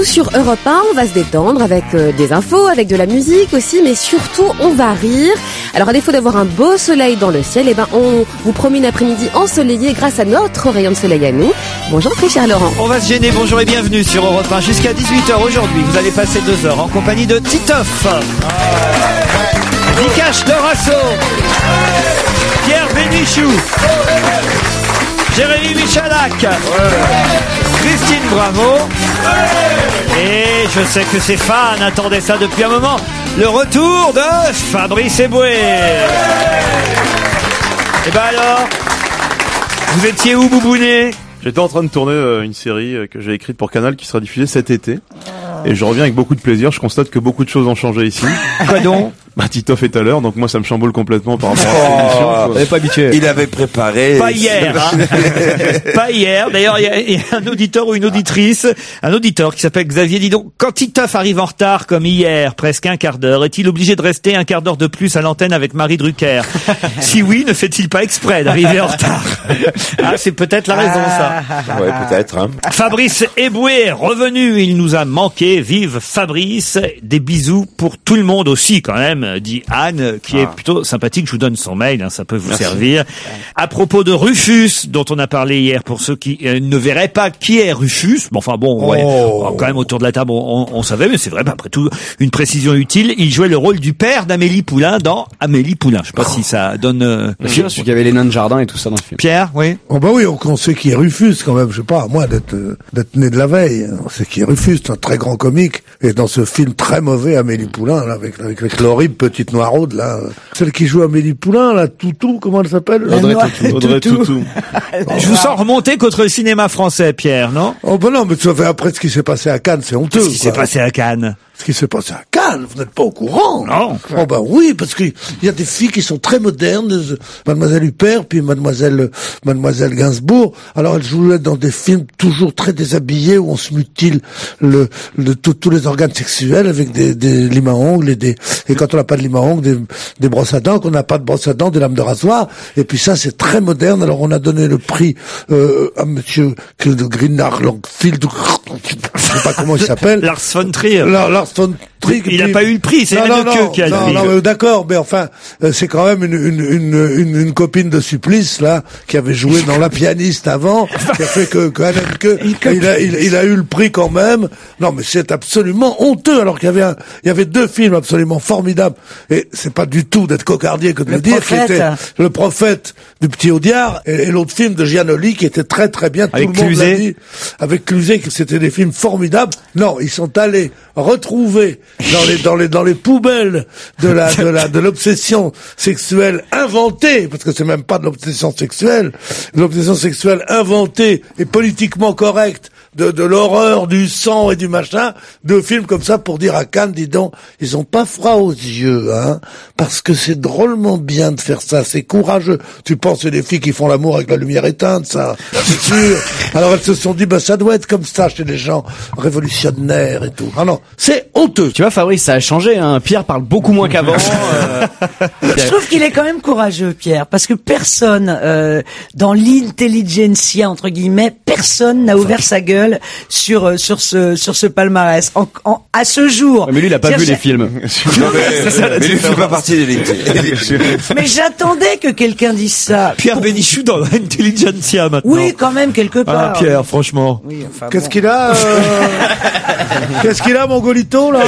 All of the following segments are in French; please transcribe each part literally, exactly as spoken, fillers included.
tout sur Europe un, on va se détendre avec euh, des infos, avec de la musique aussi, mais surtout on va rire. Alors à défaut d'avoir un beau soleil dans le ciel, eh ben on vous promet une après-midi ensoleillée grâce à notre rayon de soleil à nous. Bonjour très cher Laurent. On va se gêner, bonjour et bienvenue sur Europe un jusqu'à dix-huit heures aujourd'hui. Vous allez passer deux heures en compagnie de Titoff, Vikash Dorasso, Pierre Bénichou, Jérémy Michalak, Christine Bravo, et je sais que ses fans attendaient ça depuis un moment, le retour de Fabrice Eboué. Et ben alors, vous étiez où, Boubounet ? J'étais en train de tourner euh, une série euh, que j'ai écrite pour Canal qui sera diffusée cet été. Et je reviens avec beaucoup de plaisir. Je constate que beaucoup de choses ont changé ici. Quoi donc ? Bah, Titoff est à l'heure, donc moi ça me chamboule complètement par rapport à cette émission. On n'est pas habitué. Il avait préparé. Pas hier, hein. Pas hier. D'ailleurs, il y, y a un auditeur ou une auditrice, un auditeur qui s'appelle Xavier. Dis donc, quand Titoff arrive en retard comme hier, presque un quart d'heure, est-il obligé de rester un quart d'heure de plus à l'antenne avec Marie Drucker ? Si oui, ne fait-il pas exprès d'arriver en retard ? Ah, c'est peut-être la raison, ça. Ouais, peut-être, hein. Fabrice Eboué est revenu. Il nous a manqué. Vive Fabrice. Des bisous pour tout le monde aussi, quand même, dit Anne, qui ah. est plutôt sympathique. Je vous donne son mail, hein, ça peut vous Merci. servir. À propos de Rufus, dont on a parlé hier, pour ceux qui euh, ne verraient pas qui est Rufus, bon, enfin bon, oh. ouais, quand même autour de la table, on, on, on savait, mais c'est vrai, bah, après tout, une précision utile. Il jouait le rôle du père d'Amélie Poulain dans Amélie Poulain. Je sais pas oh. si ça donne... Euh, Bien sûr, celui qui avait les nains de jardin et tout ça dans le film. Pierre, oui. Oh bah oui, on, on sait qui est Rufus quand même. Je sais pas, moi d'être euh, d'être né de la veille. On sait qui est Rufus, c'est un très grand comique. Et dans ce film très mauvais, Amélie Poulain, là, avec, avec, avec l'horrible petite noiraude, là. Celle qui joue Amélie Poulain, là, Toutou, comment elle s'appelle ? Audrey Toutou. Audrey Toutou. Je vous sens remonter contre le cinéma français, Pierre, non ? Oh ben non, mais tu vois, après ce qui s'est passé à Cannes, c'est honteux. Qu'est-ce qui s'est passé à Cannes ? Ce qui s'est passé à Cannes, vous n'êtes pas au courant. Non. Oh ben oui, parce qu'il y a des filles qui sont très modernes, Mademoiselle Huppert, puis Mademoiselle Mademoiselle Gainsbourg. Alors elles jouaient dans des films toujours très déshabillés où on se mutile le, le tout, tous les organes sexuels avec des, des limes à ongles et des et quand on n'a pas de limes à ongles, des, des brosses à dents, qu'on n'a pas de brosses à dents, des lames de rasoir. Et puis ça, c'est très moderne. Alors on a donné le prix euh, à Monsieur Greenard Longfield, je sais pas comment il s'appelle. Lars von Trier. Lars von Trier. Il n'a pas eu le prix, c'est non, René qui a non, le prix. Non, non, d'accord, mais enfin, euh, c'est quand même une, une, une, une, une copine de Supplice, là, qui avait joué dans La Pianiste avant, qui a fait que, que, que il, a, il, il a eu le prix quand même. Non, mais c'est absolument honteux, alors qu'il y avait un, il y avait deux films absolument formidables. Et c'est pas du tout d'être cocardier que de le, le dire, qui était Le Prophète du Petit Audiard, et, et l'autre film de Giannoli, qui était très très bien, tout avec le monde Cluzet. l'a dit. Avec Cluzet, que c'était des films formidables. Non, ils sont allés retrouver dans les, dans les, dans les poubelles de la, de la, de l'obsession sexuelle inventée, parce que c'est même pas de l'obsession sexuelle, de l'obsession sexuelle inventée et politiquement correcte, de, de l'horreur, du sang et du machin, de films comme ça pour dire à Cannes, dis donc, ils ont pas froid aux yeux, hein, parce que c'est drôlement bien de faire ça, c'est courageux. Tu penses c'est des filles qui font l'amour avec la lumière éteinte, ça, c'est sûr. Alors elles se sont dit, bah ça doit être comme ça chez les gens révolutionnaires et tout. Ah non, c'est honteux. Tu vois, Fabrice, ça a changé, hein. Pierre parle beaucoup moins qu'avant. euh... Je trouve qu'il est quand même courageux, Pierre, parce que personne, euh, dans l'intelligentsia, entre guillemets, personne n'a ouvert sa gueule sur sur ce sur ce palmarès en, en, à ce jour. Mais lui il a pas vu les films. Non, mais, mais lui il fait pas partie de l'élite. Mais j'attendais que quelqu'un dise ça. Pierre Bénichou dans l'intelligentsia maintenant. Oui, quand même quelque part. Ah, Pierre, franchement. Oui, enfin, Qu'est-ce bon. qu'il a euh... Qu'est-ce qu'il a, mon Golito, là?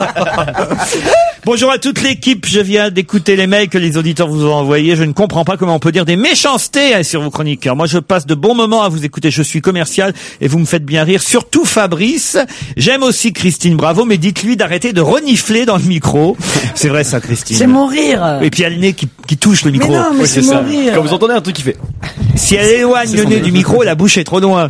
Bonjour à toute l'équipe, je viens d'écouter les mails que les auditeurs vous ont envoyés. Je ne comprends pas comment on peut dire des méchancetés sur vos chroniqueurs. Moi, je passe de bons moments à vous écouter. Je suis commercial et vous me faites bien rire. Surtout Fabrice. J'aime aussi Christine Bravo, mais dites-lui d'arrêter de renifler dans le micro. C'est vrai ça, Christine. C'est mon rire. Et puis il y a le nez qui, qui touche le micro. Mais non, mais oui, c'est, c'est mon ça. rire. Quand vous entendez un truc qui fait... Si elle éloigne le nez du micro, la bouche est trop loin.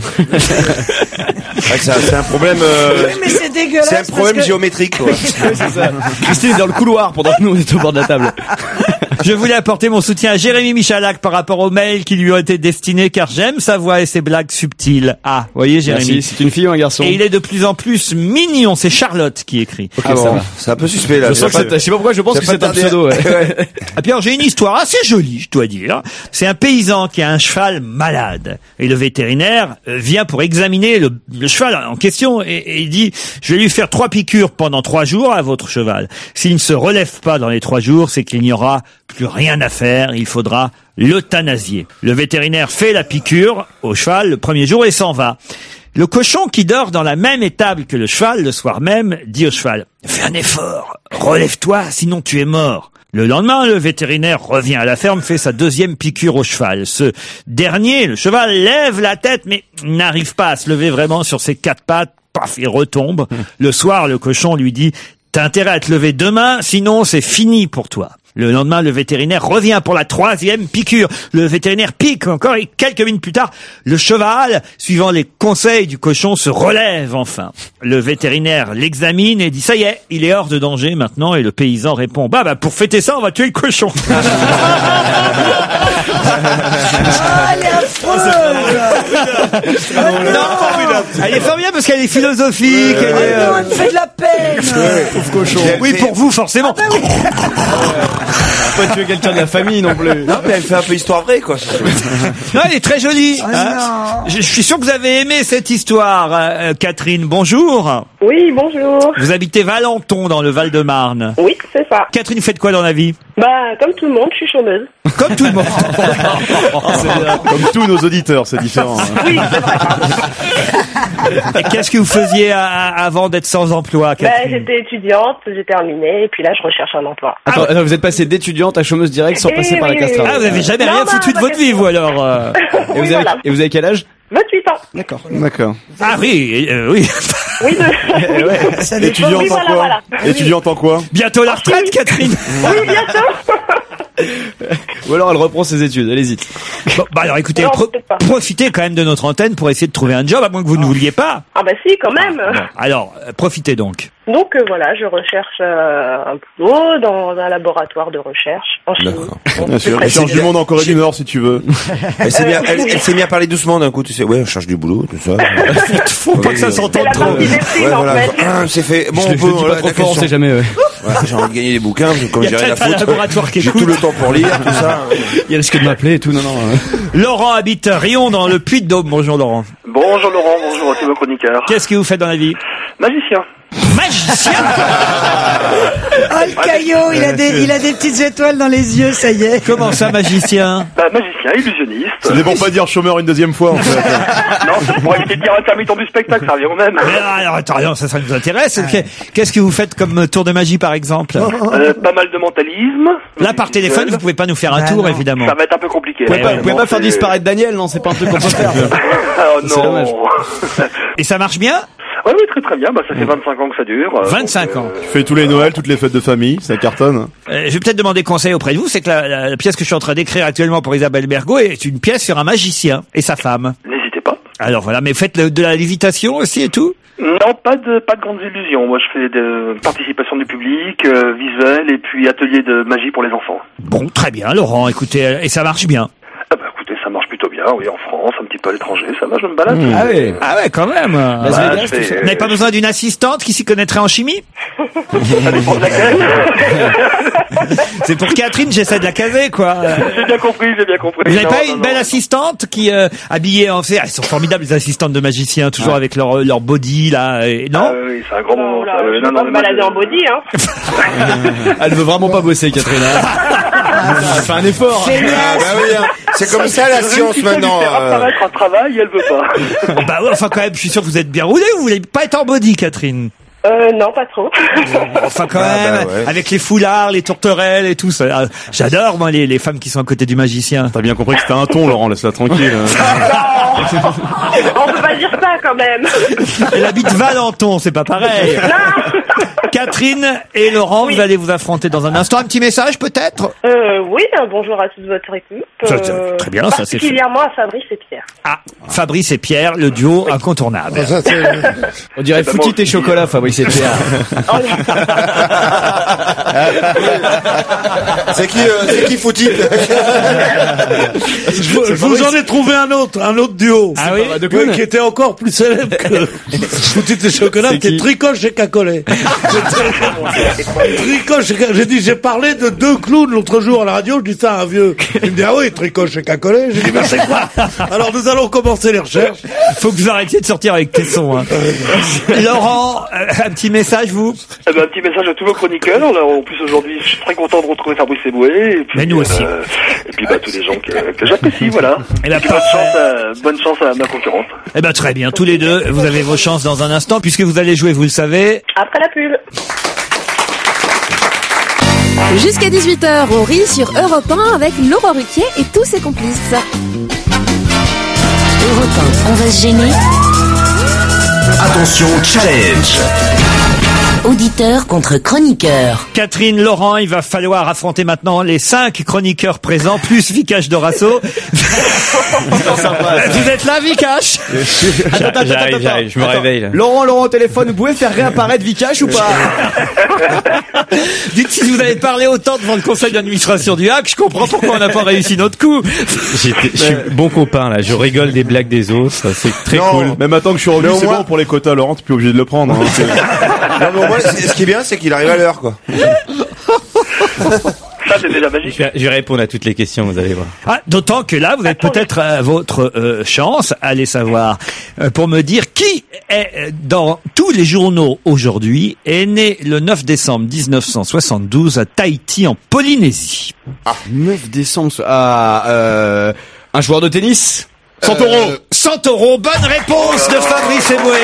Ouais, c'est, un, c'est un problème. Euh, Oui, mais c'est dégueulasse. c'est un problème parce que... géométrique, quoi. c'est ça. Christine est dans le couloir pendant que nous on est au bord de la table. Je voulais apporter mon soutien à Jérémy Michalak par rapport aux mails qui lui ont été destinés, car j'aime sa voix et ses blagues subtiles. Ah, vous voyez, Jérémy. Merci, c'est une fille ou un garçon? Et il est de plus en plus mignon. C'est Charlotte qui écrit. Okay, ah bon, ça va. C'est un peu suspect là. Je, sens que c'est, je sais pas pourquoi je pense que c'est un pseudo. Ouais. Et puis alors, j'ai une histoire assez jolie, je dois dire. C'est un paysan qui a un cheval malade. Et le vétérinaire vient pour examiner le, le cheval en question et, et il dit, je vais lui faire trois piqûres pendant trois jours à votre cheval. S'il ne se relève pas dans les trois jours, c'est qu'il n'y aura plus rien à faire. Il faudra l'euthanasier. Le vétérinaire fait la piqûre au cheval le premier jour et s'en va. Le cochon qui dort dans la même étable que le cheval le soir même dit au cheval, fais un effort, relève-toi, sinon tu es mort. Le lendemain, le vétérinaire revient à la ferme, fait sa deuxième piqûre au cheval. Ce dernier, le cheval, lève la tête, mais n'arrive pas à se lever vraiment sur ses quatre pattes. Paf, il retombe. Le soir, le cochon lui dit, t'as intérêt à te lever demain, sinon c'est fini pour toi. Le lendemain, le vétérinaire revient pour la troisième piqûre. Le vétérinaire pique encore et quelques minutes plus tard, le cheval, suivant les conseils du cochon, se relève enfin. Le vétérinaire l'examine et dit, ça y est, il est hors de danger maintenant. Et le paysan répond, bah, bah, pour fêter ça, on va tuer le cochon. Ah, elle est affreuse. Non, elle est formidable parce qu'elle est philosophique. Elle est, euh... non, elle me fait de la peine. Pauvre cochon. Oui, pour vous, forcément. Ah bah oui. Pas tuer quelqu'un de la famille non plus. Non, mais elle fait un peu histoire vraie, quoi. Non, elle est très jolie. Oh hein. je, je suis sûr que vous avez aimé cette histoire. Euh, Catherine, bonjour. Oui, bonjour. Vous habitez Valenton dans le Val-de-Marne. Oui, c'est ça. Catherine, vous faites quoi dans la vie? Bah, comme tout le monde, je suis chômeuse. Comme tout le monde. Comme tous nos auditeurs, c'est différent. Oui, c'est vrai. Et qu'est-ce que vous faisiez à, à, avant d'être sans emploi, Bah, Catherine? j'étais étudiante, j'ai terminé, et puis là, je recherche un emploi. Attends, attends, vous êtes passé d'étudiante à chômeuse directe sans Eh passer par oui, la case oui, travail. Ah, vous avez jamais Non, rien bah, foutu de pas votre vie, question. vous, alors euh... Et, vous Oui, avez, voilà. et vous avez quel âge? vingt-huit ans. D'accord. D'accord. Ah oui, euh, oui. Oui, de... Ça dépend. Étudiante Oui, en voilà, quoi voilà. Étudiante en quoi? Bientôt la retraite, Catherine. Oui, bientôt. Ou alors elle reprend ses études, elle hésite. Bon, bah alors écoutez, Non, pro- peut-être pas. profitez quand même de notre antenne pour essayer de trouver un job, à moins que vous ne vouliez pas. Ah bah si, quand même. Bon, alors, euh, profitez donc. Donc euh, voilà, je recherche euh, un boulot dans un laboratoire de recherche en chimie. D'accord. Bon, Bien c'est sûr. très Recherche du monde en Corée du Nord, si tu veux. Elle s'est bien, elle, elle s'est bien parlé doucement d'un coup, tu sais. Ouais, on cherche du boulot, tout ça. Faut pas que ça C'est s'entende la trop. partie des primes, Ouais, en voilà. fait. Ah, c'est fait. Bon, je on le peut, dis pas voilà, trop la fort, on question. sait jamais. Ouais. Ouais, j'ai envie de gagner des bouquins, parce que comme Il y a j'ai rien à peut-être un foutre. laboratoire qui J'ai écoute. tout le temps pour lire, tout ça. Il risque de m'appeler et tout, non, non. Laurent habite Rion dans le Puy-de-Dôme. Bonjour Laurent. Bonjour Laurent, bonjour à tous vos chroniqueurs. Qu'est-ce que vous faites dans la vie? Magicien. Magicien. Oh, le caillot, il a des, il a des petites étoiles dans les yeux, ça y est. Comment ça, magicien? Bah, magicien, illusionniste. C'est pour pas dire chômeur une deuxième fois, en fait. Non, c'est pour éviter de dire intermittent du spectacle, ça revient au même. Mais alors, attends, non, ça, ça nous intéresse. Que- Qu'est-ce que vous faites comme tour de magie, par exemple? Euh, pas mal de mentalisme. Là, par téléphone, vous pouvez pas nous faire un Bah tour, non. évidemment. Ça va être un peu compliqué. Vous pouvez là, pas, vous pouvez vraiment, pas faire c'est- disparaître Daniel, non? C'est pas un truc qu'on peut faire. Oh C'est dommage. non. Et ça marche bien? Oui, oui, très très bien. Bah, ça fait vingt-cinq ans que ça dure. Euh, vingt-cinq donc, ans. euh, Tu fais tous les Noëls, toutes les fêtes de famille, ça cartonne. Euh, je vais peut-être demander conseil auprès de vous. C'est que la, la- la pièce que je suis en train d'écrire actuellement pour Isabelle Bergot est une pièce sur un magicien et sa femme. N'hésitez pas. Alors voilà, mais faites le- de la lévitation aussi et tout? Non, pas de pas de grandes illusions. Moi, je fais de participation du public, euh, visuel et puis atelier de magie pour les enfants. Bon, très bien, Laurent. Écoutez, euh, et ça marche bien. Ah bah écoutez, ça marche plutôt bien. Oui, en France, un petit peu à l'étranger, ça va, je me balade. Ah oui. Ah ouais, quand même. Las Bah, Vegas, je fais- tout ça. Vous n'avez pas besoin d'une assistante qui s'y connaîtrait en chimie? Ça dépend de laquelle. C'est pour Catherine, j'essaie de la caser, quoi. J'ai bien compris, j'ai bien compris. Vous n'avez Non, pas non, une belle non. assistante qui euh, habillée en fait, elles sont formidables les assistantes de magiciens, toujours avec leur leur body là, et, non? Ah oui, c'est un grand moment. Oh là, ça, oui. je Non, peux non, pas mais me moi, balader je- en body, hein. Elle veut vraiment pas bosser, Catherine. Elle fait un effort. Ah, bah oui, hein. C'est comme ça la Je science réussis pas à lui maintenant. faire euh. apparaître un travail, et elle veut pas. Bah ouais, enfin quand même, je suis sûr que vous êtes bien roulé, vous voulez pas être en body, Catherine? Euh, non, pas trop. Enfin quand Ah, même, bah ouais. avec les foulards, les tourterelles et tout ça. Ah, j'adore moi les, les femmes qui sont à côté du magicien. T'as bien compris que c'était un ton, Laurent, laisse-la tranquille. On peut pas dire ça, quand même. Elle habite Valenton, c'est pas pareil. Non. Catherine et Laurent, oui. Vous allez vous affronter dans un instant. Un petit message peut-être euh, Oui, un bonjour à toute votre équipe. Ça, très bien, ça c'est particulièrement à Fabrice et Pierre. Ah, Fabrice et Pierre, le duo incontournable. Ça, on dirait Foutit et chocolat, Fabrice et Pierre. C'est qui, euh, c'est qui Foutit? Je vous en ai trouvé un autre, un autre duo. Ah oui, oui, qui était encore plus célèbre que Foutit et chocolat, qui est Tricoche et Cacolet. Tricoche et Cacolet. J'ai dit, j'ai parlé de deux clowns l'autre jour à la radio, je dis ça à un vieux. Il me dit, ah oui, Tricoche et Cacolet. J'ai dit, mais c'est quoi? Alors nous allons commencer les recherches. Faut que vous arrêtiez de sortir avec Tesson, hein. Laurent, un petit message, vous? Eh ben, un petit message à tous vos chroniqueurs. Là, en plus, aujourd'hui, je suis très content de retrouver Fabrice Eboué. Et puis, mais nous aussi. Euh, et puis, bah, tous les gens que, que j'apprécie, voilà. Et ben, bonne chance, à, bonne chance à ma concurrente. Eh ben, très bien. Tous les deux, vous avez vos chances dans un instant, puisque vous allez jouer, vous le savez. Après la pub. Jusqu'à dix-huit heures, on rit sur Europe un avec Laurent Ruquier et tous ses complices. Europe un, on va se gêner. Attention, challenge. Auditeur contre chroniqueur. Catherine, Laurent, il va falloir affronter maintenant les cinq chroniqueurs présents, plus Vikash Dorasso. Vous êtes là, Vikash? Attends, attends, j'arrive, attends, j'arrive, je me attends. réveille là. Laurent, Laurent au téléphone, vous pouvez faire réapparaître Vikash ou pas? Dites, si vous avez parlé autant devant le conseil d'administration du H A C, je comprends pourquoi on n'a pas réussi notre coup. J'étais, je suis bon copain là, je rigole des blagues des autres, c'est très non, cool. Même maintenant que je suis revenu, c'est moins... bon pour les quotas, Laurent, t'es plus obligé de le prendre. Hein. Non, mais au moins, ce qui est bien, c'est qu'il arrive à l'heure, quoi. Ça, c'est déjà magique. Je vais, je vais répondre à toutes les questions, vous allez voir. Ah, d'autant que là, vous êtes peut-être à votre euh, chance, allez savoir, euh, pour me dire qui est dans tous les journaux aujourd'hui est né le neuf décembre dix-neuf cent soixante-douze à Tahiti en Polynésie. Ah, neuf décembre. Ah, euh, un joueur de tennis. Santoro. Euh, Santoro. Bonne réponse de Fabrice Eboué.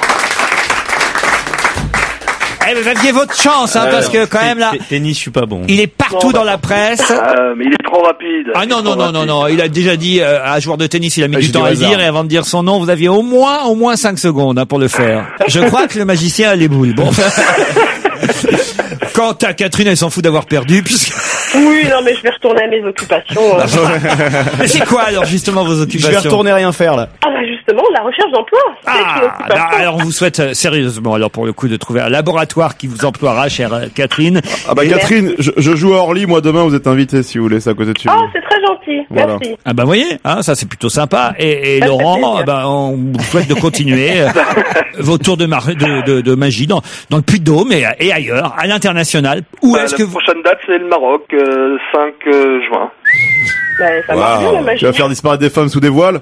Eh, vous aviez votre chance, hein, euh, parce que quand même là, tennis, je suis pas bon. Il est partout non, dans la presse. Euh, mais il est trop rapide. Ah non non non non non, il a déjà dit euh, à un joueur de tennis, il a mis ah, du temps à le dire, et avant de dire son nom, vous aviez au moins au moins cinq secondes hein, pour le faire. Je crois que le magicien a les boules. Bon. Quant à Catherine, elle s'en fout d'avoir perdu, puisque... Oui, non, mais je vais retourner à mes occupations. Euh. Mais c'est quoi, alors, justement, vos occupations? Je vais retourner rien faire, là. Ah, bah, justement, la recherche d'emploi. Ah, bah, alors, on vous souhaite, euh, sérieusement, alors, pour le coup, de trouver un laboratoire qui vous emploiera, chère euh, Catherine. Ah, bah, Catherine, je, je joue à Orly, moi, demain, vous êtes invité, si vous voulez, c'est à côté de chez vous. Oh, c'est très gentil. Voilà. Merci. Ah, bah, voyez, hein, ça, c'est plutôt sympa. Et, et Laurent, bah, on vous souhaite de continuer euh, vos tours de, mar- de, de, de magie dans, dans le Puy-de-Dôme et, et ailleurs, à l'international. Où bah, est-ce la que vous... prochaine date, c'est le Maroc, euh, cinq juin. Bah, ça marche bien, la magie. Tu vas faire disparaître des femmes sous des voiles?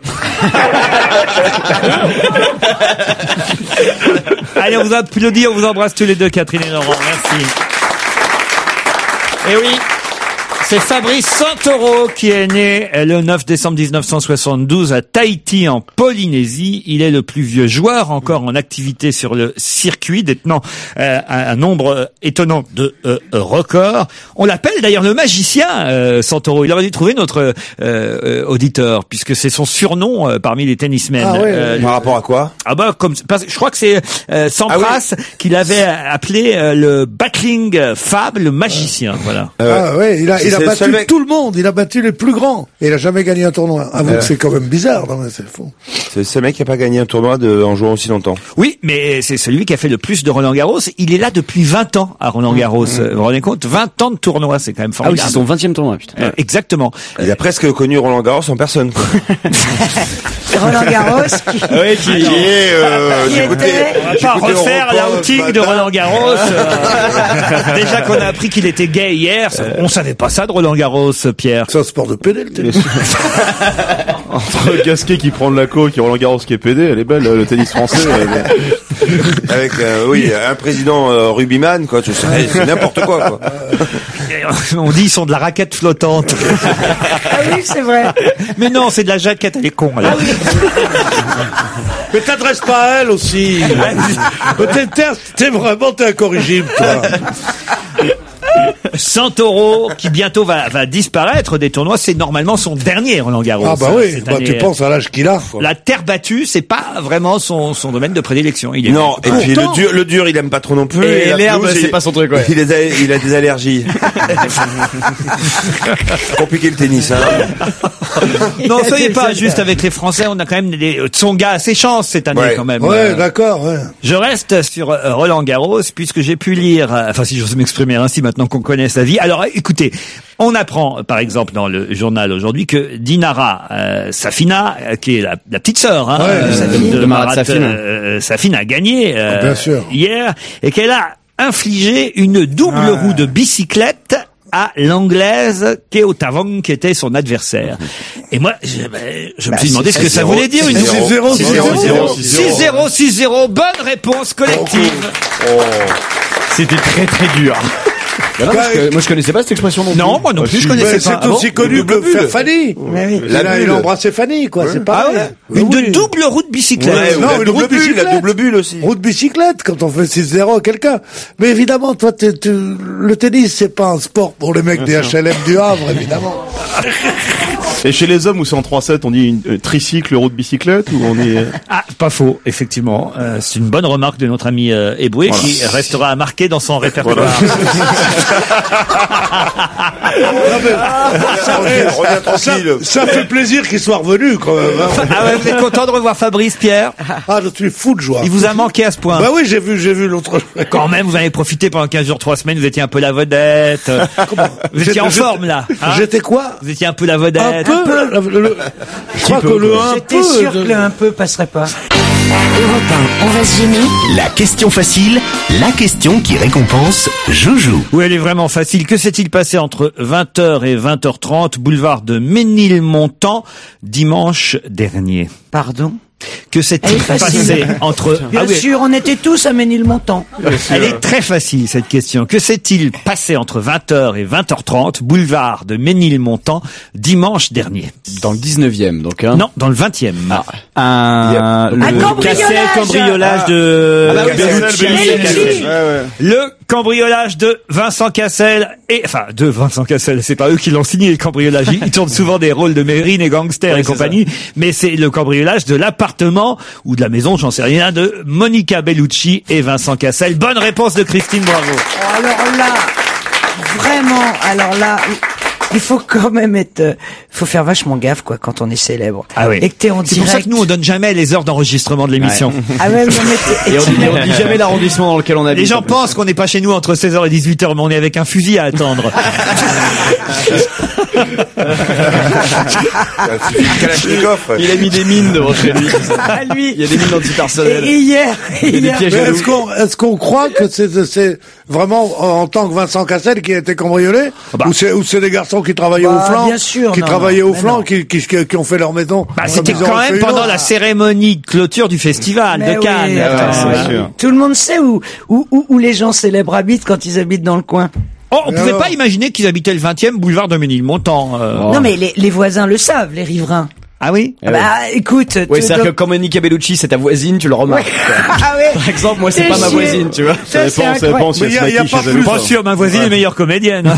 Allez, on vous applaudit, on vous embrasse tous les deux, Catherine et Laurent. Merci. Et oui, c'est Fabrice Santoro qui est né le neuf décembre dix-neuf cent soixante-douze à Tahiti en Polynésie. Il est le plus vieux joueur encore en activité sur le circuit, détenant euh, un, un nombre étonnant de euh, records. On l'appelle d'ailleurs le magicien euh, Santoro. Il aurait dû trouver notre euh, euh, auditeur, puisque c'est son surnom euh, parmi les tennismen. Ah ouais, euh, par rapport à quoi? Ah bah comme parce, je crois que c'est euh, Sampras ah oui. qu'il avait appelé euh, le Battling Fab, le magicien. Voilà. Ah ouais, il a il a battu tout le monde, il a battu les plus grands. Et il a jamais gagné un tournoi. Avoue euh... que c'est quand même bizarre, non mais c'est faux. C'est ce mec qui a pas gagné un tournoi de, en jouant aussi longtemps. Oui, mais c'est celui qui a fait le plus de Roland Garros. Il est là depuis vingt ans à Roland Garros. Mmh. Vous vous rendez compte? vingt ans de tournoi, c'est quand même formidable. Ah oui, c'est son vingtième tournoi, putain. Euh, exactement. Il a presque connu Roland Garros en personne, quoi. Roland Garros qui, oui, qui, qui est, euh, qui écoutez, était... On va pas refaire l'outing de Roland Garros. Euh, déjà qu'on a appris qu'il était gay hier, euh... on savait pas ça de Roland Garros, Pierre. C'est un sport de pédé, le tennis. Entre Gasquet qui prend de la coke et Roland Garros qui est pédé, elle est belle, le tennis français. Elle... Avec, euh, oui, un président euh, rugbyman, quoi, tu sais, c'est n'importe quoi, quoi. On dit ils sont de la raquette flottante. Ah oui, c'est vrai. Mais non, c'est de la jaquette, elle est con, alors. Ah oui. Mais t'adresses pas à elle aussi. Peut-être t'es vraiment t'es incorrigible, toi. Santoro, qui bientôt va, va disparaître des tournois, c'est normalement son dernier Roland Garros. Ah bah oui, cette bah, année. tu penses à l'âge qu'il a. Quoi. La terre battue, c'est pas vraiment son, son domaine de prédilection. Il est Non, et puis Pourtant- le dur, le dur, il aime pas trop non plus. Et la l'herbe, pelouse, c'est il- pas son truc, ouais. Il a, des- il a des allergies. Compliqué le tennis, hein. Non, Il a soyez des pas ailes. juste avec les Français, on a quand même des Tsonga assez chance cette année Ouais. quand même. Ouais, Euh, d'accord, ouais. Je reste sur euh, Roland Garros puisque j'ai pu lire, euh, enfin si j'ose m'exprimer ainsi maintenant qu'on connaît sa vie. Alors euh, écoutez, on apprend par exemple dans le journal aujourd'hui que Dinara euh, Safina, euh, qui est la, la petite sœur hein, Ouais, euh, Safina. de, De Marat Marat Safin. euh, Safin a gagné euh, Bien sûr. hier et qu'elle a infligé une double roue de bicyclette à l'anglaise Keo Tavong, qui était son adversaire. Et moi, je, ben, je me suis demandé ce que ça voulait dire. Une six zéro, six six zéro, zéro, six zéro, six zéro. Bonne réponse collective. C'était très très dur. Bah non, parce que moi je connaissais pas cette expression non plus. Non, moi non plus, je Mais connaissais c'est pas. Ah aussi bon connu que faire Fanny. Mais oui. Il a, il a embrassé Fanny, quoi. C'est pas Ah ouais. Une de double roue de bicyclette. Ouais, ou non, la une double roue de bulle, la bicyclette. double bulle aussi. Route bicyclette quand on fait six zéro à quelqu'un. Mais évidemment, toi, t'es- tu- le tennis, c'est pas un sport pour les mecs des H L M du Havre, évidemment. Et chez les hommes où c'est en trois sept, on dit une, euh, tricycle, roue de bicyclette, ou on est... euh, Ah, pas faux, effectivement. Euh, c'est une bonne remarque de notre ami euh, Eboué Voilà. qui restera marqué dans son répertoire. Ça, Reviens, reviens tranquille. ça, ça fait plaisir qu'il soit revenu, quand même. hein. Ah ouais, vous êtes content de revoir Fabrice, Pierre? Ah, je suis fou de joie. Il vous a manqué à ce point. Bah oui, j'ai vu, j'ai vu l'autre. Quand même, vous avez profité pendant quinze jours, trois semaines, vous étiez un peu la vedette. Vous étiez en J'étais- forme, là. hein J'étais quoi? Vous étiez un peu la Un vedette. peu. le- le- le- Je crois que le un J'étais peu. sûr je- que le un peu passerait pas. Europe un, on va se gêner. La question facile, la question qui récompense Joujou. Oui, elle est vraiment facile. Que s'est-il passé entre vingt heures et vingt heures trente, boulevard de Ménilmontant, dimanche dernier? Pardon. Que s'est-il Elle est facile. passé entre... Bien Ah oui, sûr, on était tous à Ménilmontant. elle est très facile, cette question. Que s'est-il passé entre vingt heures et vingt heures trente, boulevard de Ménilmontant, dimanche dernier? Dans le dix-neuvième, donc hein. Non, dans le vingtième. Un, le Un cambriolage. cassette, cambriolage de Ah bah oui, Bellucci. Bellucci. Le cambriolage de Vincent Cassel et enfin de Vincent Cassel, c'est pas eux qui l'ont signé le cambriolage. Ils ils tournent souvent des rôles de mérine et gangsters Ouais, et c'est compagnie, mais c'est le cambriolage de l'appartement ou de la maison, j'en sais rien, de Monica Bellucci et Vincent Cassel. Bonne réponse de Christine Bravo. Oh, alors là, vraiment, alors là, il faut quand même être, euh, faut faire vachement gaffe, quoi, quand on est célèbre. Ah oui. Et que t'es en C'est pour ça direct. que nous on donne jamais les heures d'enregistrement de l'émission. Ah ouais, non, mais t'es- Et on dit, on dit jamais l'arrondissement dans lequel on habite. Les gens en plus. pensent qu'on n'est pas chez nous entre seize heures et dix-huit heures, mais on est avec un fusil à attendre. Kalachnikov. Il a mis des mines devant chez lui. Ah, lui. Il y a des mines antipersonnelles. Et hier, Il y a des hier, pièges Mais à loup. est-ce qu'on, est-ce qu'on croit que c'est, c'est vraiment en, en tant que Vincent Cassel qui a été cambriolé? bah. Ou c'est, ou c'est des garçons qui travaillaient Bah, au flanc? bien sûr, Qui non, travaillaient non, au mais flanc, non. qui, qui, qui, qui ont fait leur maison? Bah, Comme c'était ils en quand ont fait même une pendant autre. la cérémonie de clôture du festival Mais de oui, Cannes. attends, Euh, c'est sûr. tout le monde sait où, où, où, où les gens célèbres habitent quand ils habitent dans le coin. Oh, on pouvait alors pas imaginer qu'ils habitaient le vingtième boulevard de Ménilmontant. euh. Oh. Non, mais les, les voisins le savent, les riverains. Ah oui? Ah ouais. Bah, écoute. Ouais, tu- c'est-à-dire que donc- quand Monica Bellucci c'est ta voisine, tu le remarques. quoi. Ah ouais. Par exemple, moi c'est T'es pas ma chier. voisine, tu vois. Ça, c'est dépend, ça incroyable. dépend si Mais elle y se a- y a maquille pas chez elle ou plus- Pas pas. sûr, ma voisine est meilleure comédienne.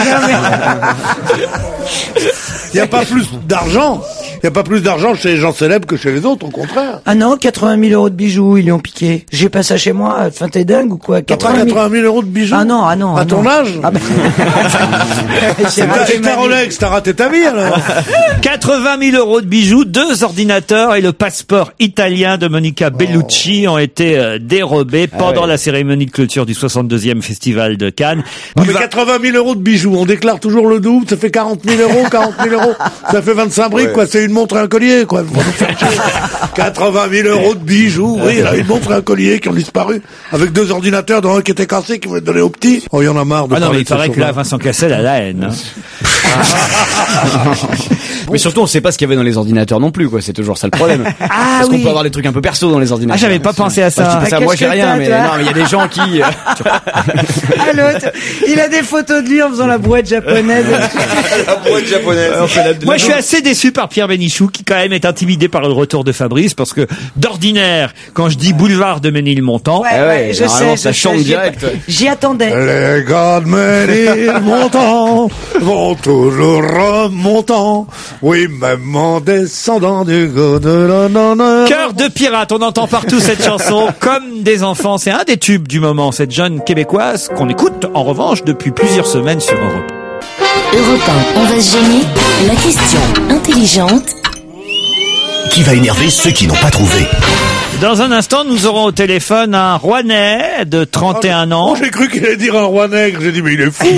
Il n'y a pas plus d'argent. Il n'y a pas plus d'argent chez les gens célèbres que chez les autres, au contraire. Ah non, quatre-vingt mille euros de bijoux, ils lui ont piqué. J'ai pas ça chez moi. Enfin, t'es dingue ou quoi? T'as pas quatre-vingt mille euros de bijoux? Ah non, ah non. À ah ton non. âge? Ah bah... J'ai Et raté ta ma vie. Rolex, t'as raté ta vie, alors. quatre-vingt mille euros de bijoux, deux ordinateurs et le passeport italien de Monica Bellucci ont été euh, dérobés pendant ouais. la cérémonie de clôture du soixante-deuxième festival de Cannes. Ah, mais Boulevard- quatre-vingt mille euros de bijoux, on déclare toujours le double, ça fait quarante mille euros, quarante mille euros, ça fait vingt-cinq briques, Ouais. quoi, c'est une montre et un collier, quoi. Faut nous faire chier. quatre-vingt mille euros de bijoux, oui, là, une montre et un collier qui ont disparu, avec deux ordinateurs, dont un qui était cassé, qui voulait donner au petit. Oh, il y en a marre de Ah non, parler mais il de ces paraît que là, choses-là. Vincent Cassel a la haine. hein. Mais surtout, on sait pas ce qu'il y avait dans les ordinateurs non plus, quoi. C'est toujours ça le problème. Ah Parce oui. qu'on peut avoir des trucs un peu perso dans les ordinateurs. Ah, j'avais pas pensé à ça. Bah, je dis pas ça, Qu'est-ce moi j'ai que rien, t'as, mais toi non, mais il y a des gens qui. euh, Ah, l'autre, il a des photos de lui en faisant la brouette japonaise. La boîte japonaise. on fait la- Moi, je suis assez déçu par Pierre Bénichou, qui quand même est intimidé par le retour de Fabrice, parce que d'ordinaire, quand je dis boulevard de Ménilmontant, Ouais, Ah ouais, ouais, je normalement, sais, ça je chante sais, j'y- direct. J'y attendais. Les gars de Ménilmontant vont toujours remontant. Oui, même en descendant du Godelon. Cœur de pirate, on entend partout cette chanson comme des enfants. C'est un des tubes du moment, cette jeune québécoise qu'on écoute en revanche depuis plusieurs semaines sur Europe. Europe un, on va se gêner. La question intelligente. Qui va énerver ceux qui n'ont pas trouvé. Dans un instant, nous aurons au téléphone un Rouennais de trente et un ans. Oh, j'ai cru qu'il allait dire un roi nègre. J'ai dit, mais il est fou,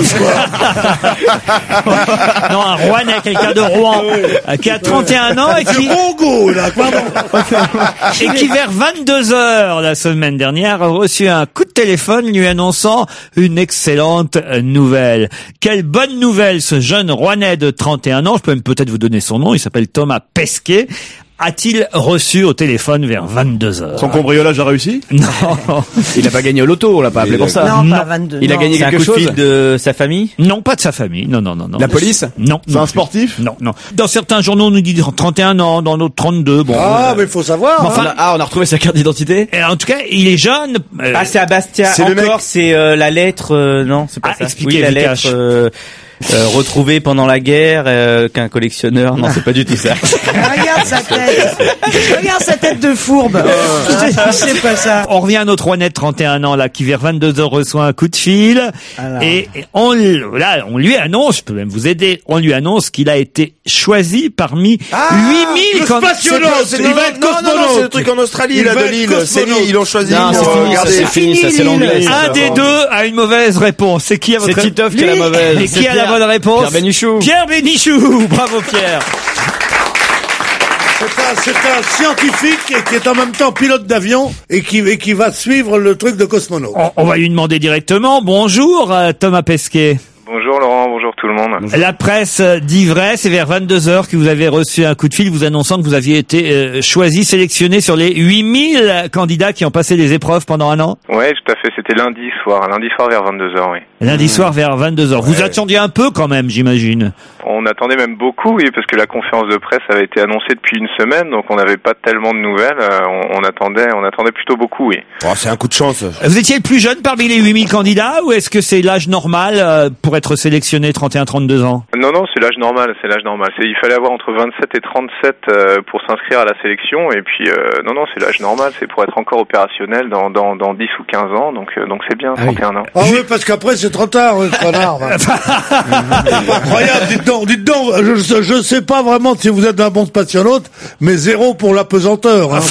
quoi. Non, un Rouennais, quelqu'un de Rouen, euh, qui a trente et un ans et qui, C'est Rongo, là, pardon. et qui vers vingt-deux heures la semaine dernière a reçu un coup de téléphone lui annonçant une excellente euh, nouvelle. Quelle bonne nouvelle, ce jeune Rouennais de trente et un ans, je peux même peut-être vous donner son nom, il s'appelle Thomas Pesquet, a-t-il reçu au téléphone vers vingt-deux heures? Son cambriolage a réussi? Non. Il a pas gagné au loto, on l'a pas appelé pour ça. Non, pas vingt-deux. Il a non. gagné C'est un quelque coup de chose. fil de sa famille? Non, pas de sa famille. Non, non, non, non. La police? Non. C'est non un plus. sportif? Non, non. Dans certains journaux, on nous dit trente et un ans, dans d'autres trente-deux. Bon. Ah, euh, mais il faut savoir. mais hein. enfin, On a- ah, on a retrouvé sa carte d'identité. et en tout cas, il est jeune. euh, Ah, c'est à Bastia. c'est le mec- Encore, c'est euh, la lettre. euh, non, c'est pas Ah, ça. expliquez, Oui, la Vikash. lettre euh, euh, retrouvée pendant la guerre euh, qu'un collectionneur. Non, c'est pas du tout ça. Regarde sa tête. Regarde sa tête de fourbe. C'est pas ça. On revient à notre Rouennais de trente et un ans là qui vers vingt-deux heures reçoit un coup de fil Alors. et et on l- là on lui annonce, je peux même vous aider, on lui annonce qu'il a été choisi parmi huit mille le candidats. spationaute. C'est Il va être non, non, non, cosmonaute. c'est le truc en Australie, Il là, va de être l'île. cosmonaute. C'est mis, ils l'ont choisi. Non, c'est pour, fini, euh, ça, garder. c'est fini, ça, c'est fini, l'anglais. lui. ça. Un des deux a une mauvaise réponse. C'est qui à C'est votre Titoff qui a la mauvaise. Et C'est qui a la Pierre- bonne réponse? Pierre Bénichou. Pierre Bénichou. Bravo Pierre. C'est un, c'est un scientifique qui est en même temps pilote d'avion et qui, et qui va suivre le truc de cosmonaute. On, on va lui demander directement. Bonjour euh, Thomas Pesquet. Bonjour Laurent, bonjour tout le monde. La presse dit vrai, c'est vers vingt-deux heures que vous avez reçu un coup de fil vous annonçant que vous aviez été euh, choisi, sélectionné sur les huit mille candidats qui ont passé les épreuves pendant un an. Ouais, tout à fait, c'était lundi soir, lundi soir vers vingt-deux heures, oui. Lundi soir vers vingt-deux heures. Vous attendiez un peu quand même, j'imagine. On attendait même beaucoup, oui, parce que la conférence de presse avait été annoncée depuis une semaine, donc on n'avait pas tellement de nouvelles, euh, on, on attendait, on attendait plutôt beaucoup, oui. Oh, c'est un coup de chance. Vous étiez le plus jeune parmi les huit mille candidats ou est-ce que c'est l'âge normal euh, pour être sélectionné trente et un trente-deux ans? Non, non, c'est l'âge normal, c'est l'âge normal. C'est, il fallait avoir entre vingt-sept et trente-sept euh, pour s'inscrire à la sélection, et puis euh, non, non, c'est l'âge normal, c'est pour être encore opérationnel dans dans, dans dix ou quinze ans, donc euh, donc c'est bien, trente et un ans. Ah oui, parce qu'après c'est trop tard, oui, connard. va. C'est pas incroyable, dites donc, dites donc, je, je sais pas vraiment si vous êtes un bon spationaute, mais zéro pour la pesanteur. Hein.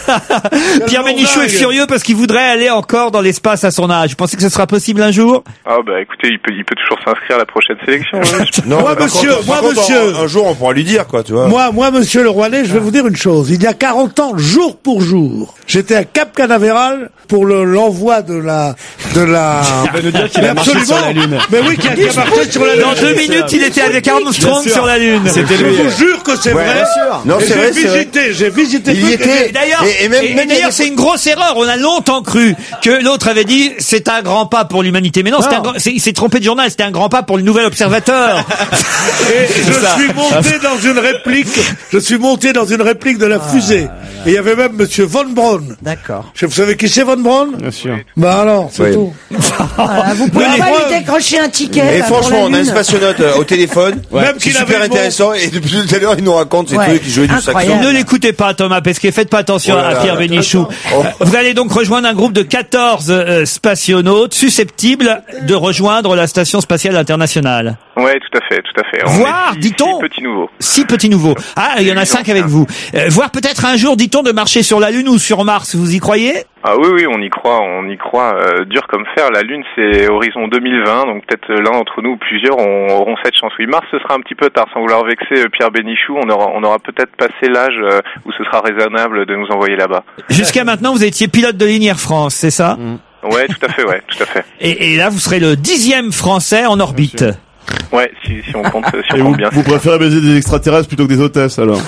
Pierre Bénichou est furieux parce qu'il voudrait aller encore dans l'espace à son âge. Vous pensez que ce sera possible un jour? Ah bah écoutez, il peut il peut toujours s'inscrire à la prochaine sélection. Oui. Non, Moi, mais par monsieur, contre- moi, par contre, monsieur. Un, un jour, on pourra lui dire, quoi, tu vois. Moi, moi, monsieur le Rouennais, je vais vous dire une chose. Il y a quarante ans, jour pour jour, j'étais à Cap Canaveral pour le, l'envoi de la, de la... Il va nous dire qu'il Mais a marché absolument. sur la Lune. Mais oui, qui a, qui a marché sur la Lune. Dans deux minutes, il était avec Armstrong Bien sûr. sur la Lune. C'était Je lui. vous jure que c'est Ouais, vrai. bien sûr. Non, Et c'est j'ai vrai, c'est vrai. visité, j'ai visité. Il y truc et était. Et d'ailleurs, Et- et même- et- et même il y a d'ailleurs, des- c'est une grosse erreur. On a longtemps cru que l'autre avait dit c'est un grand pas pour l'humanité. Mais non, c'est un grand- c'est- il s'est trompé de journal. C'était un grand pas pour le nouvel observateur. Et je suis monté dans une réplique, je suis monté dans une réplique de la fusée. Et il y avait même monsieur Von Braun. D'accord. Je- Vous savez qui c'est Von Braun? Bien sûr. Bah alors, c'est Oui. tout. Voilà, vous pouvez Mais pas les- lui décrocher un ticket. Et là, pour franchement, la on a un Lune. spationaute euh, au téléphone. Même C'est qu'il super avait bon- intéressant. Et depuis tout à l'heure, il nous raconte ces Ouais. trucs, il jouait du saxon. Incroyable. Ne l'écoutez pas, Thomas Pesquet. Faites pas attention Oh là à là, Pierre là, Bénichou. Oh. Euh, Vous allez donc rejoindre un groupe de quatorze euh, spationautes susceptibles de rejoindre la station spatiale internationale. Ouais, tout à fait, tout à fait. On Voir, est six- dit-on. six petits nouveaux. Six petits nouveaux. Ah, il y en a cinq avec vous. Euh, voir peut-être un jour, dit-on, de marcher sur la Lune ou sur Mars. Vous y croyez? Ah oui, oui, on y croit, on y croit euh, dur comme fer. La Lune, c'est horizon deux mille vingt, donc peut-être l'un d'entre nous ou plusieurs ont- auront cette chance. Oui, Mars, ce sera un petit peu tard, sans vouloir vexer euh, Pierre Bénichou. On aura, on aura peut-être passé l'âge euh, où ce sera raisonnable de nous envoyer là-bas. Jusqu'à maintenant, vous étiez pilote de ligne Air France, c'est ça? Ouais, tout à fait, ouais, tout à fait. Et, et là, vous serez le dixième Français en orbite. Ouais, si, si on compte, si on Et compte vous, bien. vous préférez baiser des extraterrestres plutôt que des hôtesses, alors?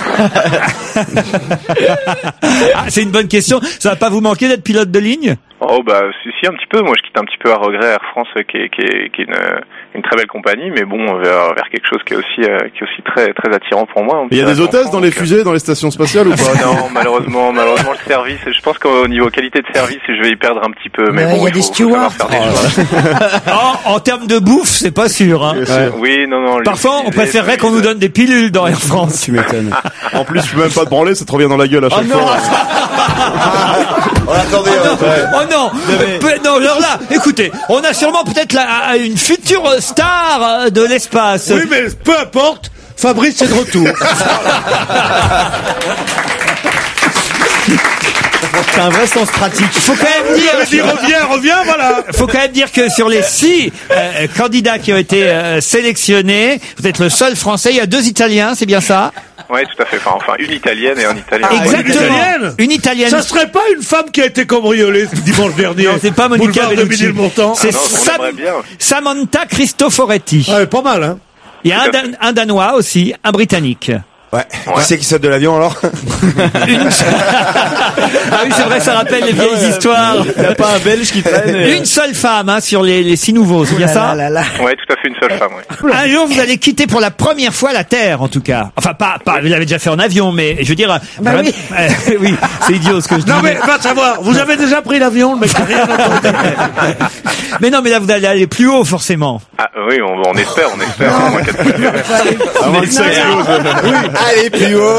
Ah, c'est une bonne question. Ça va pas vous manquer d'être pilote de ligne? Oh bah si, si un petit peu. Moi je quitte un petit peu à regret Air France qui est, qui est, qui est une, une très belle compagnie, mais bon vers, vers quelque chose qui est aussi euh, qui est aussi très très attirant pour moi. Il y a des hôtesses dans les fusées, dans les stations spatiales ou pas? Non, malheureusement, malheureusement le service. Je pense qu'au niveau qualité de service, je vais y perdre un petit peu. Mais Ouais, bon, il y a il des faut, faut savoir stewards. faire des choix. en, en termes de bouffe, c'est pas sûr. Hein. Ouais. Oui, non, non. les- Parfois, on les- préférerait qu'on nous donne des pilules dans Air France. Tu m'étonnes. En plus, tu peux même pas te branler, ça te revient dans la gueule à chaque Oh non, fois. Oh, attendez, oh non, ouais. oh non, Peu- non, alors là, écoutez, on a sûrement peut-être la- une future star de l'espace. Oui, mais peu importe, Fabrice est de retour. C'est un vrai sens pratique. Faut quand même Vous avez dit dire, reviens, reviens, voilà. faut quand même dire que sur les six euh, candidats qui ont été euh, sélectionnés, vous êtes le seul Français. Il y a deux Italiens, c'est bien ça? Ouais, tout à fait. Enfin, enfin, une italienne et un italien. Exactement. Une italienne. Une italienne. Ça serait pas une femme qui a été cambriolée dimanche dernier? Non, c'est pas Monica Boulevard de Bellucci. Ménilmontant. C'est Ah non, on Sam- aimerait bien. Samantha Cristoforetti. Ouais, pas mal, hein. Il y a un, Dan- un Danois aussi, un Britannique. Ouais. Qui c'est qui saute de l'avion alors? Une... ah oui, c'est vrai, ça rappelle les vieilles histoires. Il n'y a pas un Belge qui traîne. et- Une seule femme hein, sur les, les six nouveaux, c'est bien Là, ça là, là. Ouais, tout à fait une seule femme. Ouais. Un jour, vous allez quitter pour la première fois la Terre, en tout cas. Enfin, pas, pas, vous l'avez déjà fait en avion, mais je veux dire... Bah vraiment- oui. Euh, oui, c'est idiot ce que je dis. Non, mais va savoir, vous avez déjà pris l'avion, le mec n'a rien entendu. Mais non, mais là, vous allez aller plus haut, forcément. Ah oui, on, on espère, on espère. Au moins quatre kilomètres. Ah, moi, ça explose. Allez, plus haut!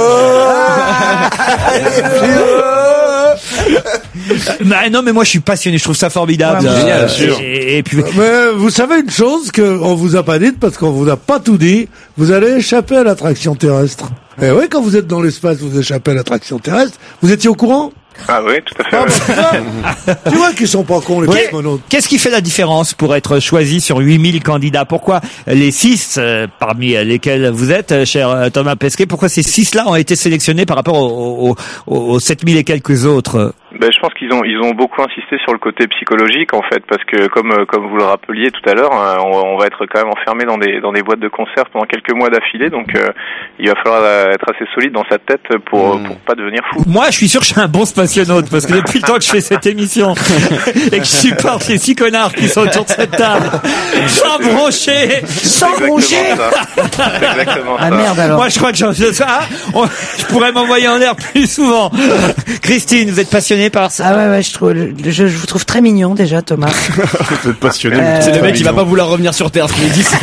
Allez, plus haut! Bah, non, mais moi, je suis passionné, je trouve ça formidable. Ouais, génial, Euh, sûr. Et, et puis... Mais vous savez une chose qu'on vous a pas dite parce qu'on vous a pas tout dit, vous allez échapper à l'attraction terrestre. Et oui, quand vous êtes dans l'espace, vous échappez à l'attraction terrestre. Vous étiez au courant? Ah oui, tout à fait. Ah, ouais. bah, tu vois, tu vois qu'ils sont pas cons, les Ouais. cosmonautes. Qu'est-ce qui fait la différence pour être choisi sur huit mille candidats? Pourquoi les six, euh, parmi lesquels vous êtes, euh, cher euh, Thomas Pesquet, pourquoi ces six-là ont été sélectionnés par rapport aux, aux, aux sept mille et quelques autres? Ben, je pense qu'ils ont ils ont beaucoup insisté sur le côté psychologique en fait, parce que comme euh, comme vous le rappeliez tout à l'heure, euh, on, on va être quand même enfermé dans des dans des boîtes de conserve pendant quelques mois d'affilée, donc euh, il va falloir euh, être assez solide dans sa tête pour pour pas devenir fou. Moi, je suis sûr que je suis un bon spationaute, parce que depuis le temps que je fais cette émission, et que je supporte les six connards qui sont autour de cette table, sans broncher, Sans C'est broncher. exactement ça. C'est exactement Ah ça. merde alors. Moi, je crois que j'en- je, ça, on- je pourrais m'envoyer en l'air plus souvent. Christine, vous êtes passionnée par ça? Ah ouais, ouais, je trouve, le- je, je vous trouve très mignon déjà, Thomas. Vous êtes passionné. Euh, C'est le mec qui va pas vouloir revenir sur Terre, ce qu'il dit ça.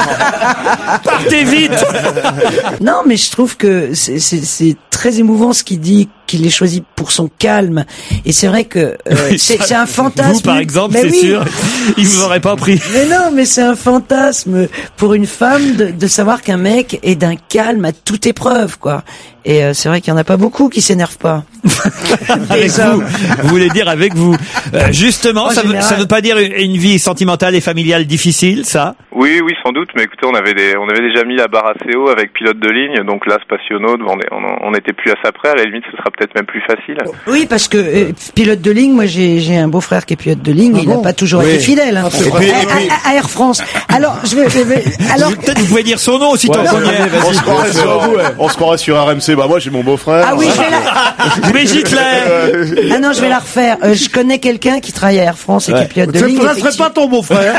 Partez vite! Non, mais je trouve que c'est- c'est c'est très émouvant ce qu'il dit, qu'il est choisi pour son calme. Et c'est vrai que euh, Oui, c'est ça, c'est un fantasme. Vous, par exemple, Mais c'est oui. sûr, il vous aurait pas pris. Mais non, mais c'est un fantasme pour une femme de, de savoir qu'un mec est d'un calme à toute épreuve, quoi. Et euh, c'est vrai qu'il y en a pas beaucoup qui s'énervent pas. Avec Des vous. hommes. Vous voulez dire avec vous. Euh, justement, En ça veut, général. ça veut pas dire une une vie sentimentale et familiale difficile, ça? Oui, oui, sans doute, mais écoutez, on avait des, on avait déjà mis la barre assez haut avec pilote de ligne, donc là, spationaute, on, est- on, on était plus à ça près, à la limite, ce sera peut-être même plus facile. Oui, parce que euh, pilote de ligne, moi j'ai j'ai un beau-frère qui est pilote de ligne, il n'a pas toujours Oui. été fidèle. Hein. Et puis- et puis- À, à- à Air France. Alors, je vais, je vais- alors, Peut-être vous pouvez dire son nom aussi, tant Ouais, qu'on y ouais, est. On se croirait sur, on se croirait sur R M C. Bah, moi, j'ai mon beau-frère. ah oui, je vais la, Brigitte Lair. ah non, je vais la refaire. Euh, je connais quelqu'un qui travaille à Air France et qui est pilote de Ça ligne. ne serait pas ton beau-frère.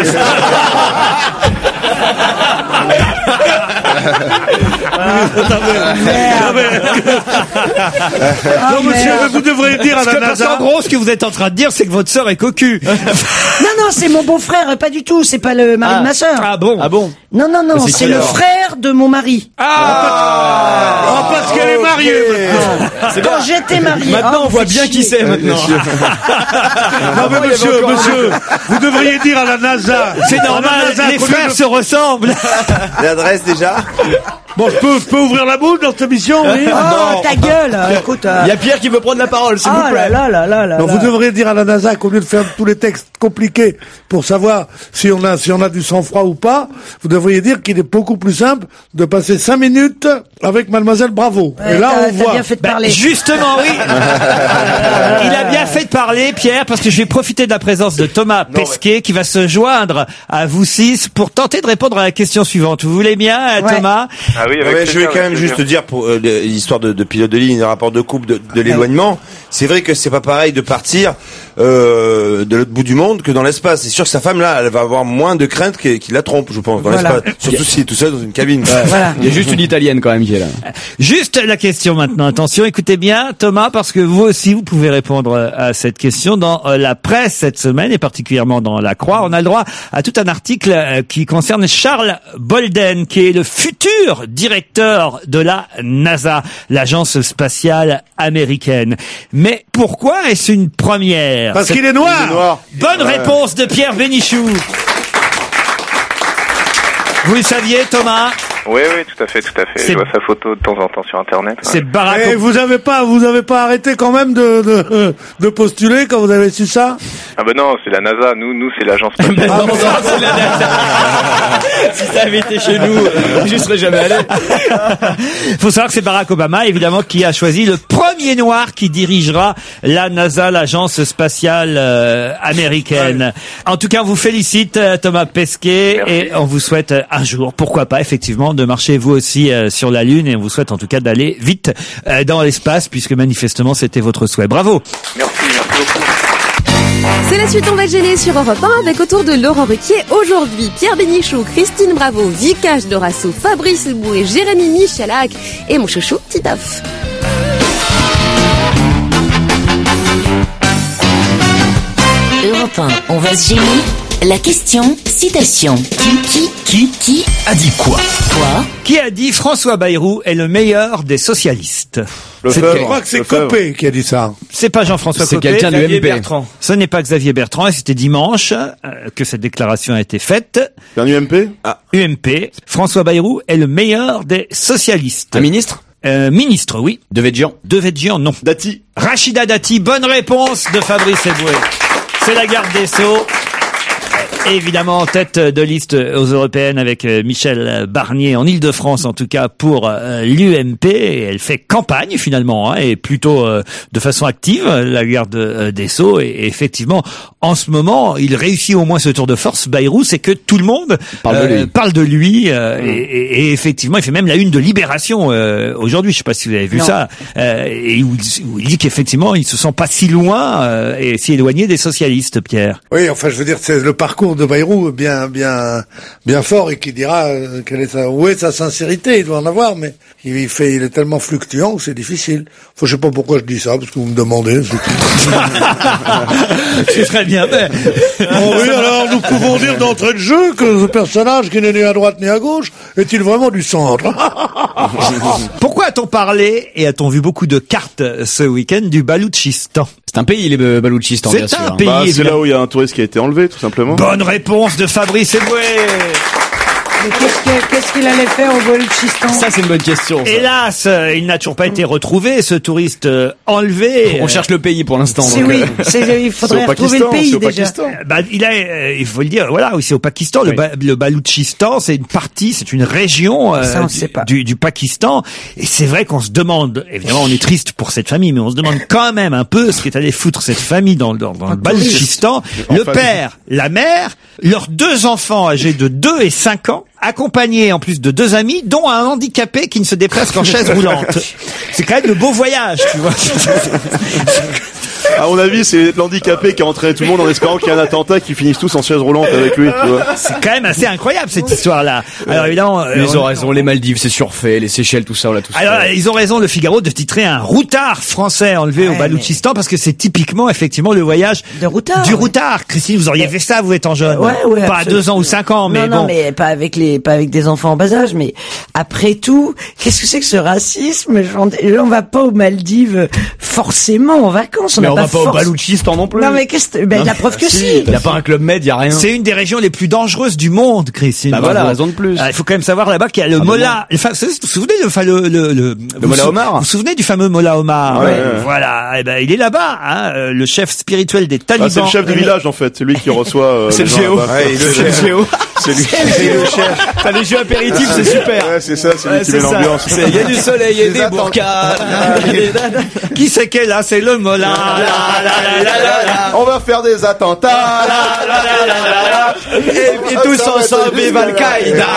Non, monsieur, merde. vous devriez dire à Parce la que, parce qu'en NASA. gros, ce que vous êtes en train de dire, c'est que votre sœur est cocu. Non, non, c'est mon beau-frère, pas du tout. C'est pas le mari Ah. de ma sœur. Ah bon? Ah bon? Non, non, non, C'est c'est qui, le alors frère de mon mari. Ah! Oh, parce qu'elle est mariée maintenant. Quand j'étais mariée. Maintenant, Oh, on voit faites bien chier. qui c'est maintenant. Non, mais il y avait monsieur, encore un monsieur, vous devriez dire à la NASA. C'est À la normal, NASA, les qu'au lieu frères de- se ressemblent. L'adresse déjà? Bon, je peux, je peux ouvrir la bouche dans cette émission, oui. Oh, ta gueule. Écoute. euh, Il y a Pierre qui veut prendre la parole, s'il vous Oh plaît. là là là là là. Donc là. vous devriez dire à la NASA qu'au lieu de faire tous les textes compliqués pour savoir si on a si on a du sang-froid ou pas, vous devriez dire qu'il est beaucoup plus simple de passer cinq minutes avec Mademoiselle Bravo. Ouais, Et là, t'as- on t'as voit. bien fait de Ben, parler. justement, oui. Il a bien fait de parler, Pierre, parce que je vais profiter de la présence de Thomas Pesquet qui va se joindre à vous six pour tenter de répondre à la question suivante. Vous voulez bien, euh, Ouais. Thomas? Ah oui, avec Ouais, plaisir, je vais quand avec même plaisir. juste dire pour euh, le- l'histoire de, de pilote de ligne, le rapport de couple, de, de l'éloignement. C'est vrai que c'est pas pareil de partir euh, de l'autre bout du monde que dans l'espace. C'est sûr que sa femme là, elle va avoir moins de crainte qu'il qu'il la trompe, je pense, dans Voilà. l'espace. Surtout s'il est tout seul dans une cabine. Voilà. Il y a juste une italienne quand même qui est là. Juste la question maintenant. Attention, écoutez bien, Thomas, parce que vous aussi, vous pouvez répondre euh, à cette question dans euh, la presse cette semaine et particulièrement dans La Croix. On a le droit à tout un article euh, qui concerne Charles Bolden, qui est le futur directeur de la NASA, l'agence spatiale américaine. Mais pourquoi est-ce une première? Parce Cette- qu'il est noir. Bonne réponse de Pierre Bénichou. Vous le saviez, Thomas? Oui, oui, tout à fait, tout à fait. C'est- Je vois sa photo de temps en temps sur Internet. ouais. C'est Barack Et Obama. vous avez pas, vous avez pas arrêté quand même de, de, de postuler quand vous avez su ça? Ah ben non, c'est la NASA. Nous, nous, c'est l'agence spatiale. Ah, non, c'est la NASA. Si ça avait été chez nous, euh, je serais jamais allé. Faut savoir que c'est Barack Obama, évidemment, qui a choisi le premier noir qui dirigera la NASA, l'agence spatiale euh, américaine. En tout cas, on vous félicite, euh, Thomas Pesquet, Merci. et on vous souhaite euh, un jour, pourquoi pas, effectivement, de marcher vous aussi euh, sur la Lune, et on vous souhaite en tout cas d'aller vite euh, dans l'espace, puisque manifestement, c'était votre souhait. Bravo. Merci, merci beaucoup. C'est la suite, on va te gêner sur Europe un avec autour de Laurent Ruquier. Aujourd'hui, Pierre Bénichou, Christine Bravo, Vikash Dorasso, Fabrice Eboué, Jérémy Michalak et mon chouchou Titoff. Europe un, on va se gêner. La question, citation. Qui, qui, qui, qui A dit quoi? Quoi? Qui a dit François Bayrou est le meilleur des socialistes? Le Je Fèvre. crois que c'est Le Fèvre. Copé qui a dit ça. C'est pas Jean-François C'est Copé. quelqu'un de Xavier l'U M P. Bertrand. Ce n'est pas Xavier Bertrand, et c'était dimanche euh, que cette déclaration a été faite. C'est un U M P? Ah, U M P. François Bayrou est le meilleur des socialistes. Un ministre Euh, ministre, oui. de Védjian. De Védjian, non. Dati. Rachida Dati, bonne réponse de Fabrice Eboué. C'est la garde des Sceaux. Évidemment, en tête de liste aux européennes avec euh, Michel Barnier en Ile-de-France, en tout cas pour euh, l'U M P. Et elle fait campagne finalement, hein, et plutôt euh, de façon active, la garde euh, des Sceaux. Et, et effectivement, en ce moment, il réussit au moins ce tour de force, Bayrou, c'est que tout le monde Parle de lui. parle de lui euh, et, et- et effectivement, il fait même la une de Libération euh, aujourd'hui. Je sais pas si vous avez vu Non. ça, euh, et où, il- où il dit qu'effectivement, il se sent pas si loin euh, et si éloigné des socialistes, Pierre. Oui, enfin, je veux dire, c'est le parcours de Bayrou bien, bien, bien fort et qui dira euh, quelle est sa, où est sa sincérité. Il doit en avoir, mais il il fait, il est tellement fluctuant que c'est difficile. Faut, je sais pas pourquoi je dis ça, parce que vous me demandez. c'est tout. C'est très bien. Mais... Bon, oui, alors nous pouvons dire d'entrée de jeu que ce personnage qui n'est ni à droite ni à gauche est-il vraiment du centre? Pourquoi a-t-on parlé et a-t-on vu beaucoup de cartes ce week-end du Baloutchistan? C'est un pays, les Be- Baloutchistan, bien C'est sûr. un pays. Bah, c'est évidemment. là où il y a un touriste qui a été enlevé, tout simplement. Bonne réponse de Fabrice Eboué. Mais qu'est-ce que- qu'est-ce qu'il allait faire au Balochistan? Ça, c'est une bonne question. ça. Hélas, euh, il n'a toujours pas été retrouvé, ce touriste euh, enlevé. On cherche le pays pour l'instant. C'est donc, oui, euh, c'est- il faudrait C'est au retrouver Pakistan, le pays c'est au déjà. Pakistan. Euh, Bah, il a, euh, il faut le dire, voilà, aussi au Pakistan, le, Oui. ba- le Baloutchistan, c'est une partie, c'est une région euh, Ça, on du, sait pas. du, du Pakistan. Et c'est vrai qu'on se demande, évidemment, on est triste pour cette famille, mais on se demande quand même un peu ce qu'est allé foutre cette famille dans, dans, dans le Baloutchistan. Le famille. père, la mère, leurs deux enfants âgés de deux et cinq ans, accompagnés en plus de deux amis, dont un handicapé qui ne se déplace qu'en chaise roulante. C'est quand même le beau voyage, tu vois. À mon avis, c'est l'handicapé qui a entraîné tout le monde en espérant qu'il y ait un attentat qui finisse tous en chaise roulante avec lui, tu vois. C'est quand même assez incroyable cette histoire-là. Alors évidemment, euh, Les on- oraisons, les Maldives, c'est surfait, les Seychelles, tout ça, on l'a tous Alors, fait. ils ont raison, le Figaro, de titrer un routard français enlevé au Ouais, Baloutchistan, parce que c'est typiquement, effectivement, le voyage De routard, du ouais. routard. Christine, vous auriez fait ça, vous étant jeune. Ouais, ouais, Pas à absolument. deux ans ou cinq ans, mais non, bon. non, mais pas avec les, pas avec des enfants en bas âge, mais après tout, qu'est-ce que c'est que ce racisme? On, on va pas aux Maldives forcément en vacances. On Mais n'a on va pas force- au Baloutchistan non plus. Non, mais qu'est-ce que, ben, la preuve que si. Il y a pas un club med, il y a rien. C'est une des régions les plus dangereuses du monde, Christine. Bah voilà, Bravo. raison de plus. Ah, il faut quand même savoir là-bas qu'il y a le Ah, Mola. Enfin, vous vous souvenez le, enfin, le, le, le, vous Mola sou- Omar Vous vous souvenez du fameux Mola Omar? Ouais, Ouais, ouais. Voilà. Eh ben, il est là-bas, hein, euh, le chef spirituel des talibans. Ah, c'est le chef du village en fait, c'est lui qui reçoit. euh, C'est les le gens géo. là-bas. Ouais, il le C'est le gère. géo. C'est lui. C'est le chef. T'as les jeux apéritifs, c'est super. Ouais, c'est ça, c'est lui Ouais, qui c'est met ça. l'ambiance. C'est- Il y a du soleil et des burkas. Qui c'est qu'elle là? C'est le Mola. La, la, la, la, la, la. On va faire des attentats. Et, et tous ensemble, vive Al-Qaïda.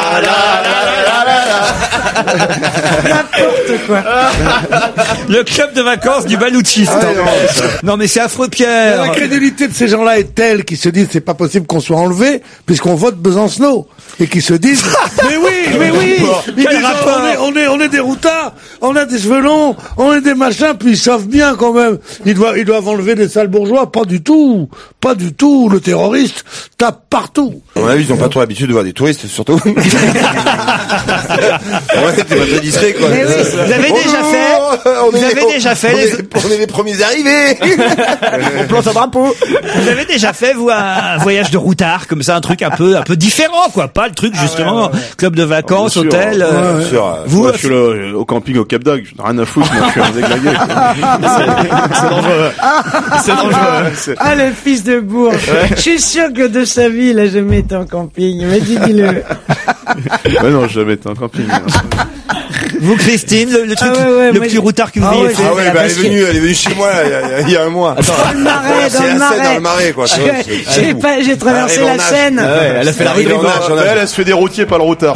N'importe quoi. Le club de vacances du Baloutchistan. Non, mais c'est affreux, Pierre. La crédulité de ces gens-là est telle qu'ils se disent c'est pas possible qu'on soit enlevé puisqu'on vote Besancenot et qu'ils se disent mais oui mais oui ils Quel disent, rapport on, est, on est on est des routards, on a des cheveux longs, on est des machins, puis ils savent bien quand même ils doivent ils doivent enlever des sales bourgeois. Pas du tout, pas du tout. Le terroriste tape partout. À mon avis, ils ont pas trop l'habitude de voir des touristes, surtout. Ouais, t'es pas très discret, quoi. Mais oui. Vous avez déjà fait, On vous est- avez on- déjà fait on les- est- On est les premiers arrivés. On plante un drapeau. Vous avez déjà fait, vous, un voyage de routard, comme ça, un truc un peu, un peu différent, quoi. Pas le truc, justement, club de vacances, Bien sûr. hôtel. euh, Bien sûr. Vous, Moi, je suis là, au camping au Cap d'Agde, j'en ai rien à foutre, moi, je suis un déglingué. C'est dangereux. C'est dangereux. C'est- Ah, le fils de bourg. Je suis sûr que de sa vie, il a jamais été en camping. Mais dis-le. Ouais, non, j'ai jamais été en camping. vous, Christine, le, le truc Ah ouais, ouais, le moi, plus j'ai- routard que vous Ah ayez ouais, fait. Ah ouais, la bah, elle est basket. venue, elle est venue chez moi, là, il y a- il y a un mois. Dans le marais, dans C'est le la marais. Seine, dans le marais, quoi. tu vois, c'est- J'ai pas, j'ai traversé Arrive en la nage. Seine. Ah ouais, elle a fait la rue de Arrive en Rivoli. nage, en nage. Elle, elle se fait des routiers, pas le routard.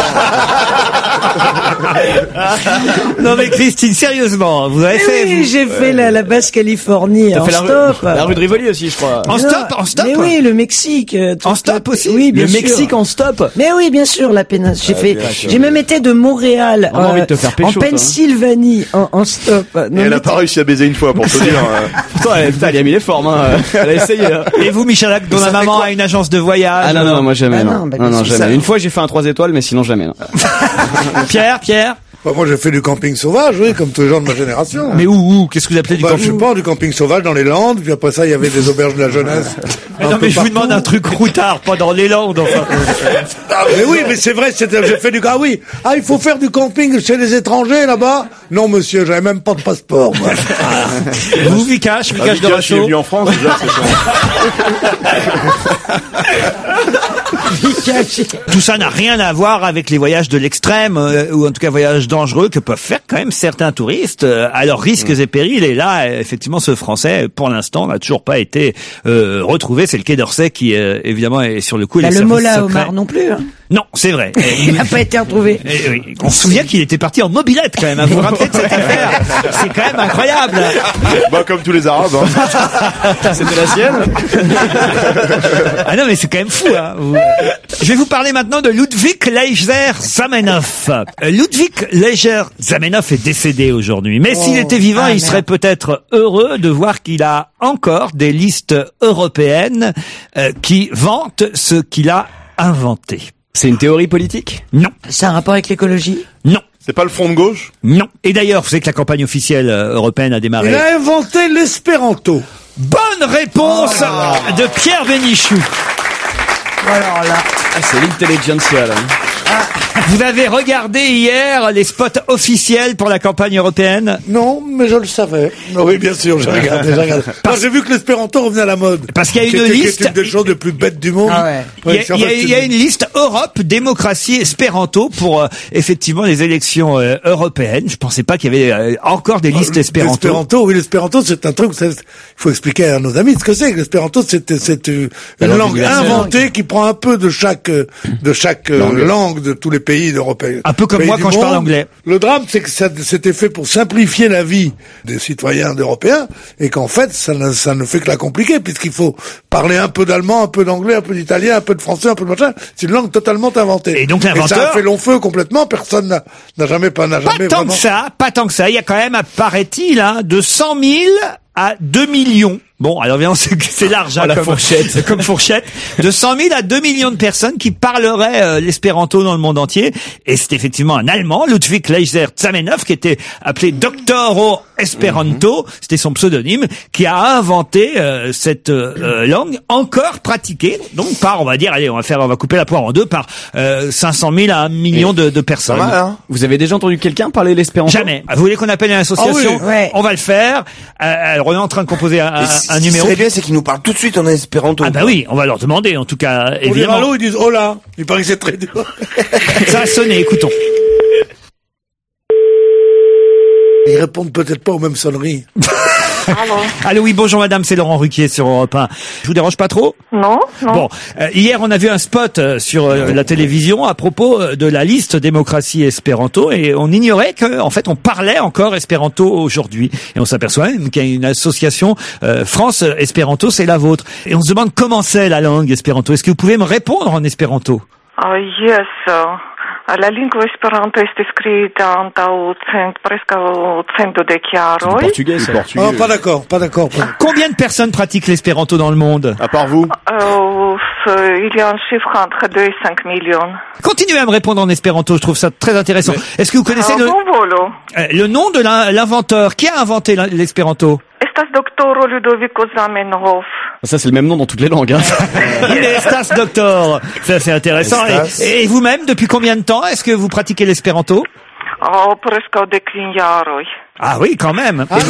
Non, mais Christine, sérieusement, vous avez Mais fait, oui, vous, j'ai fait la, la basse Californie T'as en fait la rue, stop. la rue de Rivoli aussi, je crois. en Non, stop, en stop? Mais oui, le Mexique. euh, tout En ça. stop aussi? Oui, bien Le sûr. Mexique en stop. Mais oui, bien sûr, la péninsule. J'ai fait, bien sûr. j'ai même été de Montréal, On a envie de te faire pécho, en toi, hein. Pennsylvanie, en, en stop. Non, Et mais elle a pas réussi à baiser une fois, pour te dire. euh. Pourtant, elle, putain, elle y a mis les formes, hein. Elle a essayé, hein. Et vous, Michalak, dont ça la fait maman quoi a une agence de voyage. Ah non, non, moi jamais, Ah non. non, Non, bah, non, qu'est-ce que jamais. ça- Une fois, j'ai fait un trois étoiles, mais sinon jamais, non. Pierre, Pierre. Bah, moi j'ai fait du camping sauvage, oui, comme tous les gens de ma génération. Mais où, où? Qu'est-ce que vous appelez du Bah, je sais camping? pas, du camping sauvage dans les Landes, puis après ça il y avait des auberges de la jeunesse. Mais un non, peu mais je vous partout. demande un truc routard, pas dans les Landes, enfin. Ah, mais oui, mais c'est vrai, c'était, j'ai fait du, ah oui, ah, il faut faire du camping chez les étrangers, là-bas? Non, monsieur, j'avais même pas de passeport, moi. Vous, Vikash, Ah, Vikash de Vikash, il est Rachaud. venu en France, déjà, c'est ça. Tout ça n'a rien à voir avec les voyages de l'extrême, euh, ou en tout cas voyages dangereux que peuvent faire quand même certains touristes euh, à leurs risques et périls. Et là, euh, effectivement, ce Français, pour l'instant, n'a toujours pas été euh, retrouvé. C'est le Quai d'Orsay qui, euh, évidemment, est sur le coup. Bah, les le services Mola secrets- Omar non plus. Hein. Non, c'est vrai. Il n'a pas été retrouvé. Et oui, on se souvient qu'il était parti en mobilette quand même. Hein. Vous vous rappelez de cette affaire? C'est quand même incroyable. Bah, comme tous les Arabes, hein. C'était la sienne. Ah non, mais c'est quand même fou. Hein. Vous- Je vais vous parler maintenant de Ludwig Leiser-Zamenhof. Euh, Ludwig Leiser-Zamenhof est décédé aujourd'hui. Mais s'il était vivant, Ah, il merde. serait peut-être heureux de voir qu'il a encore des listes européennes euh, qui vantent ce qu'il a inventé. C'est une théorie politique? Non, C'est un rapport avec l'écologie? non, C'est pas le front de gauche? non. Et d'ailleurs, vous savez que la campagne officielle euh, européenne a démarré. Il a inventé l'espéranto. Bonne réponse de Pierre Bénichou. Alors là. Ah, c'est l'intelligentsia, là. Vous avez regardé hier les spots officiels pour la campagne européenne? Non, mais je le savais. Oui, bien sûr, j'ai regardé, j'ai regardé. Moi, j'ai vu que l'espéranto revenait à la mode. Parce qu'il y a Qui une était- qui liste- est une des choses les plus bêtes du monde. Ah ouais. Il y, a, Oui, c'est il y a- en fait, il y a une liste Europe, démocratie, espéranto pour euh, effectivement les élections euh, européennes. Je pensais pas qu'il y avait euh, encore des listes espéranto. L'espéranto, oui, l'espéranto, c'est un truc, vous savez, il faut expliquer à nos amis ce que c'est. L'espéranto, c'est, c'est une, La une langue langue universelle. inventée qui prend un peu de chaque, euh, de chaque euh, Langue. langue de tous les pays d'Europe. Un peu comme pays moi du quand je parle monde. anglais. Le drame, c'est que ça, c'était fait pour simplifier la vie des citoyens européens et qu'en fait, ça ne, ça ne fait que la compliquer puisqu'il faut parler un peu d'allemand, un peu d'anglais, un peu d'italien, un peu de français, un peu de machin. C'est une langue totalement inventée. Et donc ça a l'inventeur- fait long feu complètement. Personne n'a, n'a jamais, pas, n'a Pas jamais tant vraiment. que ça, pas tant que ça. Il y a quand même, paraît-il, hein, de cent mille à deux millions. Bon, alors évidemment, c'est c'est large, hein, Oh, la comme fourchette. comme fourchette. De cent mille à deux millions de personnes qui parleraient euh, l'espéranto dans le monde entier. Et c'est effectivement un Allemand, Ludwig Leiser-Zamenhof, qui était appelé Doctoro Esperanto, mmh. c'était son pseudonyme, qui a inventé euh, cette euh, langue encore pratiquée, donc par, on va dire, allez, on va faire, on va couper la poire en deux, par euh, cinq cent mille à un million de, de personnes. Mal, hein. Vous avez déjà entendu quelqu'un parler l'espéranto? Jamais. Vous voulez qu'on appelle une association? Oh oui, ouais. On va le faire. Euh, alors on est en train de composer un, un, un numéro. Ce qui serait bien, c'est qu'ils nous parlent tout de suite en espéranto. Ah bah oui, on va leur demander, en tout cas, On dit évidemment. allô, ils disent hola. Il paraît que c'est très dur. Ça a sonné, écoutons. Ils répondent peut-être pas aux mêmes sonneries. Allô. Allô, oui, bonjour madame, c'est Laurent Ruquier sur Europe un. Je vous dérange pas trop? Non, non. Bon, euh, hier on a vu un spot euh, sur euh, la télévision à propos euh, de la liste démocratie espéranto et on ignorait que en fait on parlait encore espéranto aujourd'hui et on s'aperçoit même qu'il y a une association euh, France Espéranto, c'est la vôtre. Et on se demande comment c'est la langue espéranto. Est-ce que vous pouvez me répondre en espéranto? Uh, yes. Uh, la lingua esperanto este scritta antau cent, presque cento de chiaroi. Portugais, c'est portugais. Oh, pas d'accord, pas d'accord. Pas... Combien de personnes pratiquent l'espéranto dans le monde? À part vous? Uh, il y a un chiffre entre deux et cinq millions. Continuez à me répondre en espéranto, je trouve ça très intéressant. Mais... Est-ce que vous connaissez uh, le... Volo. Euh, le nom de l'inventeur? Qui a inventé l'espéranto? Estas doctoro Ludovico Zamenhof. Ça, c'est le même nom dans toutes les langues. Hein. Il est Estas Doctor. Ça, c'est intéressant. Estas. Et, et vous-même, depuis combien de temps est-ce que vous pratiquez l'espéranto? Oh, presque de quinze. Ah oui, quand même. Ah,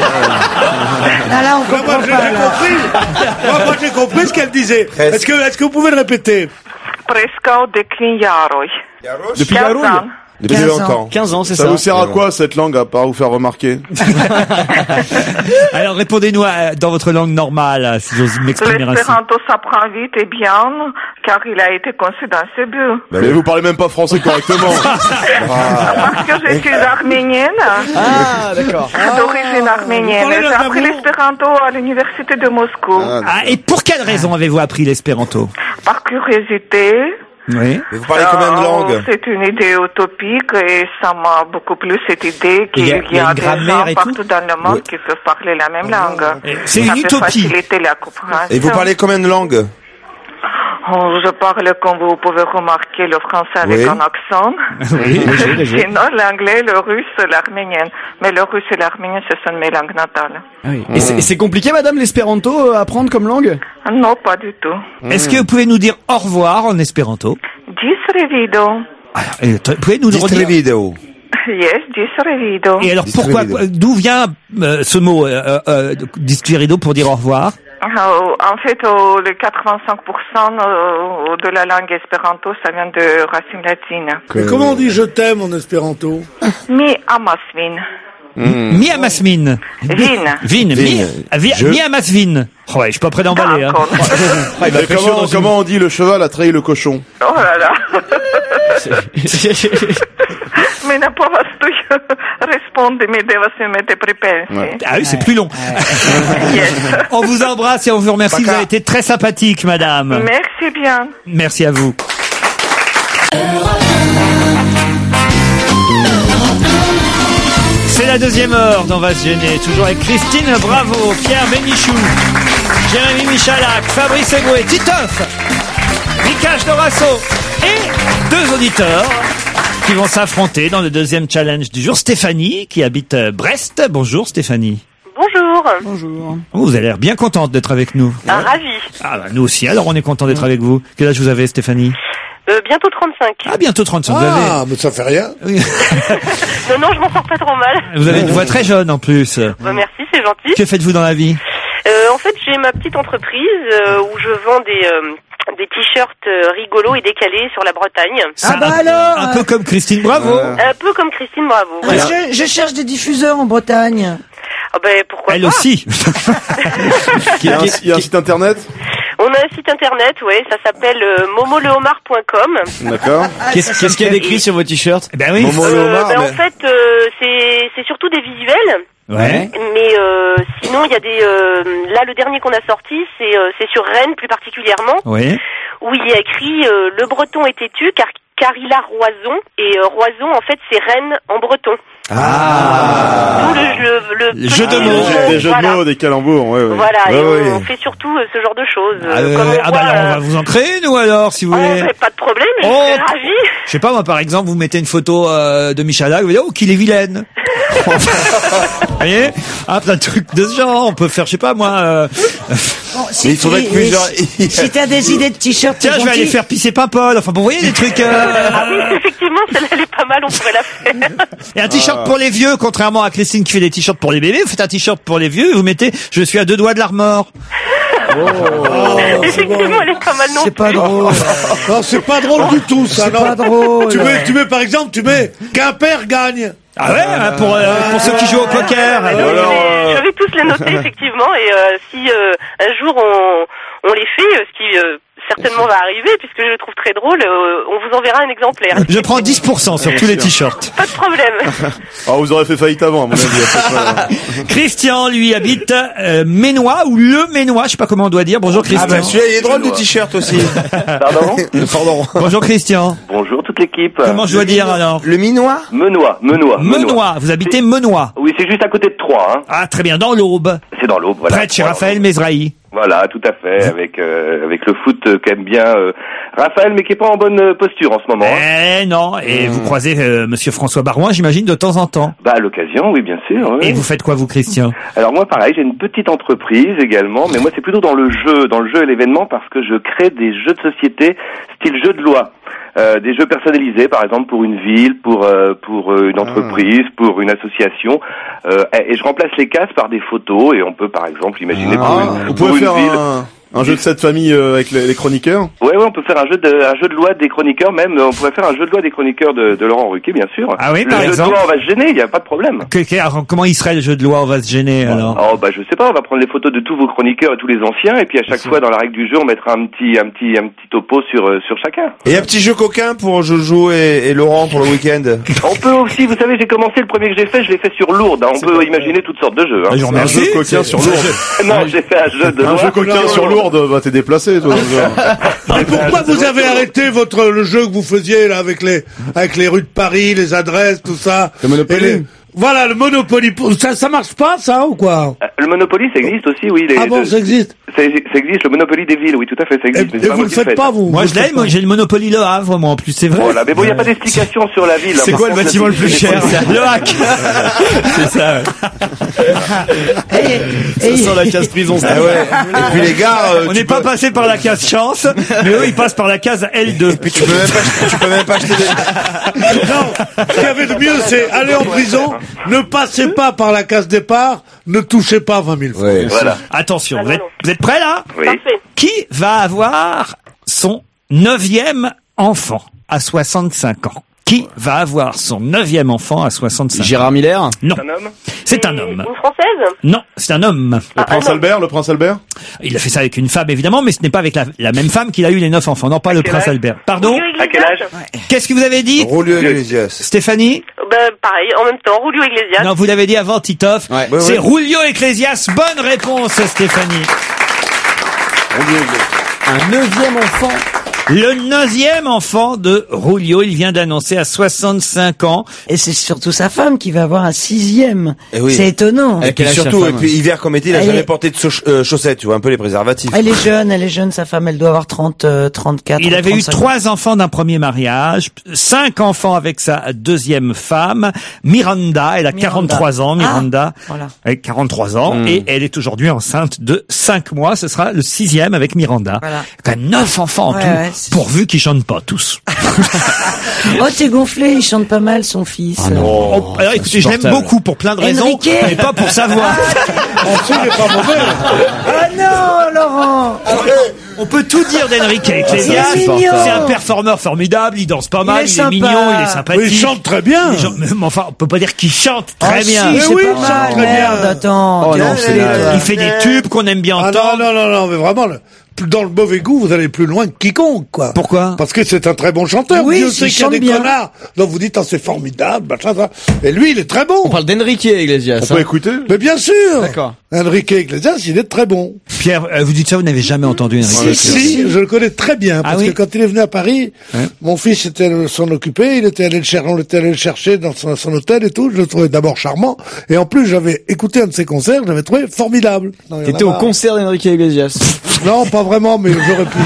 Ah là, on moi, comprend moi, j'ai pas, là. compris. moi, moi, j'ai compris ce qu'elle disait. Presque. Est-ce que, est-ce que vous pouvez le répéter? Presque de quinze. Depuis quinze Garouille? ans. Depuis quinze ans. longtemps. quinze ans, c'est Ça ça. vous sert à quoi cette langue à part vous faire remarquer? Alors, répondez-nous à- dans votre langue normale, si j'ose m'exprimer ainsi. L'espéranto s'apprend vite et bien, car il a été conçu dans ce but. Mais vous parlez même pas français correctement. Parce que je suis arménienne, Ah, d'accord. d'origine arménienne. vous parlez J'ai appris d'amour. l'espéranto à l'université de Moscou. Ah, et pour quelle raison avez-vous appris l'espéranto? Par curiosité. Oui. Mais vous parlez combien de Euh, langues? C'est une idée utopique et ça m'a beaucoup plu cette idée qu'il Il y a- y il y a a, une des grammaire gens et tout partout dans le monde qui peuvent parler la même langue. C'est ça une peut utopie. faciliter la compréhension. Et vous parlez combien de langues? Oh, je parle, comme vous pouvez remarquer, le français avec Oui. un accent. Oui, léger, léger. Sinon, l'anglais, le russe, l'arménien. Mais le russe et l'arménien, ce sont mes langues natales. Ah oui. Et c'est- et c'est compliqué, madame, l'espéranto à apprendre comme langue? Non, pas du tout. Est-ce que vous pouvez nous dire au revoir en espéranto? Dis revido. Alors, et, t- pouvez nous le redire? vidéo. Yes, dis revido. Et alors, pourquoi, d'où vient euh, ce mot, euh, euh, disquirido, pour dire au revoir? Euh, en fait, euh, le quatre-vingt-cinq pour cent euh, de la langue espéranto, ça vient de racines latines. Mais comment on dit je t'aime en espéranto? Mi amasvin. Mi amasmin. Vin. Vin. Mi, Vin. vi- Je- mi amasvin. Oh ouais, je suis pas prêt d'emballer. Hein. D'accord. Et comment, comment on dit le cheval a trahi le cochon? Oh là là. Mais ne posso répondre, mais devo se mettere prepensi. Ah oui, c'est plus long. Yes. On vous embrasse et on vous remercie. Vous avez été très sympathique, madame. Merci bien. Merci à vous. C'est la deuxième heure d'On va se gêner, toujours avec Christine Bravo, Pierre Bénichou, Jérémy Michalak, Fabrice Eboué, Titoff, Vikash Dorasso et deux auditeurs qui vont s'affronter dans le deuxième challenge du jour. Stéphanie, qui habite euh, Brest. Bonjour Stéphanie. Bonjour. Bonjour. Oh, vous avez l'air bien contente d'être avec nous. Ah, ravi. Ah bah nous aussi, alors on est content d'être avec vous. Quel âge vous avez Stéphanie? Euh, bientôt trente-cinq. Ah, bientôt trente-cinq. Vous Ah, avez, mais ça fait rien. oui. Non, non, je m'en sors pas trop mal. Vous avez une voix très jeune en plus. Bah, merci, c'est gentil. Que faites-vous dans la vie? Euh, en fait, j'ai ma petite entreprise euh, où je vends des, euh, des t-shirts euh, rigolos et décalés sur la Bretagne. Ça, Ah bah un, alors, un peu comme Christine Bravo. Un peu comme Christine Bravo. euh, Voilà. je, je cherche des diffuseurs en Bretagne. Ah ben, pourquoi Elle pas. aussi. Il y a un, il y a un site internet? On a un site internet, ouais, ça s'appelle euh, momolehomard point com. D'accord. Qu'est-ce qu'est-ce qu'il y a d'écrit sur vos t-shirts? Eh ben oui. Momo le Euh, homard, ben, mais- En fait, euh, c'est c'est surtout des visuels. Ouais. Mais euh, sinon, il y a des... Euh, là, le dernier qu'on a sorti, c'est euh, c'est sur Rennes plus particulièrement, Oui. où il y a écrit euh, le breton est têtu car, car il a roison. Et euh, roison, en fait, c'est Rennes en breton. Ah. D'où le, le, le, Le jeu de petit mots. mot, Des jeux de voilà. mots, des calembours, ouais, ouais. Voilà, Ouais, et ouais. on fait surtout euh, ce genre de choses. Ah, Euh, euh, comme on ah voit, bah alors, on euh, va vous en créer, nous, alors, si vous oh, voulez. mais pas de problème, je Oh. serais ravie. Je sais pas, moi, par exemple, vous mettez une photo euh, de Michalak, vous dites, oh, qu'il est vilaine. Vous voyez, ah, plein de trucs de ce genre. On peut faire, je sais pas, moi. Euh... Bon, si Mais il faudrait tu- que plusieurs- Si, si t'as des idées de t-shirts, Tiens, je vais aller faire pisser Pimpol. Enfin, vous voyez des trucs. Euh... Ah oui, effectivement, celle-là, elle est pas mal, on pourrait la faire. Et un t-shirt pour les vieux, contrairement à Christine qui fait des t-shirts pour les bébés. Vous faites un t-shirt pour les vieux et vous mettez je suis à deux doigts de la mort. Effectivement, elle est pas mal non C'est pas plus. drôle. Non, c'est pas drôle du tout, ça, C'est non. pas drôle. Tu mets, tu mets, par exemple, tu mets Quimper gagne. Ah ouais, hein, pour, euh, pour ceux qui jouent au poker. Oui, Et je, alors, vais, je vais tous les noter, effectivement, et euh, si euh, un jour on, on les fait, euh, ce qui euh, certainement va arriver, puisque je le trouve très drôle, euh, on vous enverra un exemplaire. je prends dix pour cent sur tous les t-shirts. Pas de problème. Ah, vous aurez fait faillite avant, à mon avis. Christian, lui, habite euh, Ménois, ou le Ménois, je sais pas comment on doit dire. Bonjour Christian. Ah bah celui-là, il est drôle de t-shirt aussi. Pardon Pardon. Bonjour Christian. Bonjour toute l'équipe. Comment je dois dire alors? Le Minois? Menois, Menois. Menois, vous habitez Menois. Oui, c'est juste à côté de Troyes. Hein. Ah très bien, dans l'Aube. C'est dans l'Aube, voilà. Près de chez Troyes. Raphaël Mesrahi. Voilà, tout à fait, avec euh, avec le foot euh, qu'aime bien euh, Raphaël, mais qui est pas en bonne euh, posture en ce moment. Hein. Eh non, et vous croisez euh, Monsieur François Barouin, j'imagine, de temps en temps. Bah à l'occasion, oui, bien sûr. Oui. Et vous faites quoi vous Christian? Alors moi, pareil, j'ai une petite entreprise également, mais moi c'est plutôt dans le jeu, dans le jeu et l'événement, parce que je crée des jeux de société style jeu de loi. Euh, des jeux personnalisés, par exemple pour une ville, pour euh, pour euh, une entreprise, pour une association, euh, et, et je remplace les cases par des photos, et on peut par exemple imaginer pour Ah, une, vous pour pouvez une faire ville. un, un jeu de cette famille euh, avec les, les chroniqueurs. Ouais, ouais, on peut faire un jeu de un jeu de loi des chroniqueurs, même on pourrait faire un jeu de loi des chroniqueurs de, de Laurent Ruquier, bien sûr. Ah oui, le par jeu exemple. de loi, on va se gêner, il y a pas de problème. Que- que- alors, comment il serait le jeu de loi? On va se gêner alors. Oh bah je sais pas, on va prendre les photos de tous vos chroniqueurs et tous les anciens, et puis à chaque fois dans la règle du jeu, on mettra un petit un petit un petit topo sur euh, sur chacun. Et un petit jeu coquin pour Jojo et, et Laurent pour le week-end. On peut aussi, vous savez, j'ai commencé le premier que j'ai fait, je l'ai fait sur Lourdes. Hein. On peut imaginer toutes sortes de jeux. Hein. Je vous Un remercie. jeu coquin sur Lourdes. Non, j'ai fait un jeu de Un loi. jeu coquin sur Lourdes, bah t'es déplacé, toi. Et pourquoi vous avez arrêté votre le jeu que vous faisiez là avec les avec les rues de Paris, les adresses, tout ça? Le Monopoly. Et les- Voilà, le Monopoly. Ça, ça marche pas, ça, ou quoi? Euh, Le Monopoly, ça existe aussi, oui. Les, Ah bon, ça existe? ça, ça existe, le Monopoly des villes, oui, tout à fait, ça Et, existe. mais c'est et pas vous moi le qui le faites fais. pas, vous? Moi vous je le l'ai, faites moi pas. j'ai le Monopoly Le Havre, moi en plus, c'est vrai. Voilà, mais bon, il n'y a pas d'explication sur la ville. hein. C'est Par quoi le contre, bâtiment le plus cher? Le hack. C'est ça. Et- Ça sent la case prison. ça. Ah ouais. Et puis les gars, euh, On tu n'est pas peux- passé par la case chance, mais eux ils passent par la case L deux. Puis tu peux même pas, tu peux même pas acheter des... Non, ce qu'il y avait de mieux, c'est aller en prison, ne passez pas par la case départ, ne touchez pas vingt mille francs. Ouais. Voilà. Attention, Ah, vous non, êtes, non. vous êtes prêts là? Oui. Parfait. Qui va avoir son neuvième enfant à soixante-cinq ans? Qui va avoir son neuvième enfant à soixante-cinq ans? Gérard Miller. Non, C'est un homme c'est un Et homme. Une française? Non, c'est un homme. Le prince non. Albert, le prince Albert. Il a fait ça avec une femme évidemment, mais ce n'est pas avec la, la même femme qu'il a eu les neuf enfants. Non, pas le quel prince âge Albert. Pardon? Julio À quel âge Iglesias? Qu'est-ce que vous avez dit? Rolio Iglesias. Stéphanie? Ben, pareil, en même temps, Julio Iglesias. Non, vous l'avez dit avant, Titoff. Ouais. Ouais, C'est ouais. Julio Iglesias. Bonne réponse, Stéphanie. Un neuvième enfant. Le neuvième enfant de Julio, il vient d'annoncer à soixante-cinq ans. Et c'est surtout sa femme qui va avoir un sixième. Eh oui. C'est étonnant. Et puis quel âge sa surtout, et femme puis hiver comme été, il a Elle jamais est- porté de chauch- euh, chaussettes, tu vois, un peu les préservatifs. Elle est jeune, elle est jeune, sa femme, elle doit avoir trente, euh, trente-quatre. Il avait eu trente-cinq ans. trois enfants d'un premier mariage, cinq enfants avec sa deuxième femme, Miranda. Elle a Miranda. quarante-trois ans, Miranda. Ah, voilà. Elle a quarante-trois ans Hmm. et elle est aujourd'hui enceinte de cinq mois. Ce sera le sixième avec Miranda. Voilà. Quand même neuf enfants en Ouais, tout, ouais, c'est- pourvu qu'ils chantent pas tous. Oh, t'es gonflé, il chante pas mal, son fils. Oh, alors écoutez, je l'aime insupportable. beaucoup pour plein de raisons, Enrique. mais pas pour sa voix. Il est pas mauvais. Ah non, Laurent. On peut tout dire d'Enrique Iglesias. c'est mignon. C'est un performeur formidable, il danse pas mal, est il est, sympa. mignon, il est Oui, sympathique. il chante très bien. Les gens- mais enfin, on peut pas dire qu'il chante très Ah, bien. Si, Mais c'est oui, pas il chante mal, très bien. merde, attends. Oh non, Tiens, c'est allez, naze. toi. Il fait des tubes qu'on aime bien Ah non, entendre. non, non, non, mais vraiment, le- dans le mauvais goût, vous allez plus loin que quiconque, quoi. Pourquoi? Parce que c'est un très bon chanteur. Oui, Dieu sait qu'il y a chante des bien. connards dont vous dites, oh, c'est formidable, machin, ça. Et lui, il est très bon. On parle d'Enrique Iglesias. On peut écouter? Mais bien sûr. D'accord. Enrique Iglesias, il est très bon. Pierre, euh, vous dites ça, vous n'avez jamais entendu Enrique Si, Iglesias? si, je le connais très bien, parce Ah oui que quand il est venu à Paris, Ouais. mon fils était allé s'en occuper, il était allé le chercher, on était allé le chercher dans son, son hôtel et tout, je le trouvais d'abord charmant, et en plus j'avais écouté un de ses concerts, je l'avais trouvé formidable. Non, il y en a T'étais au marre. concert d'Enrique Iglesias. Non, pas vraiment, mais j'aurais pu.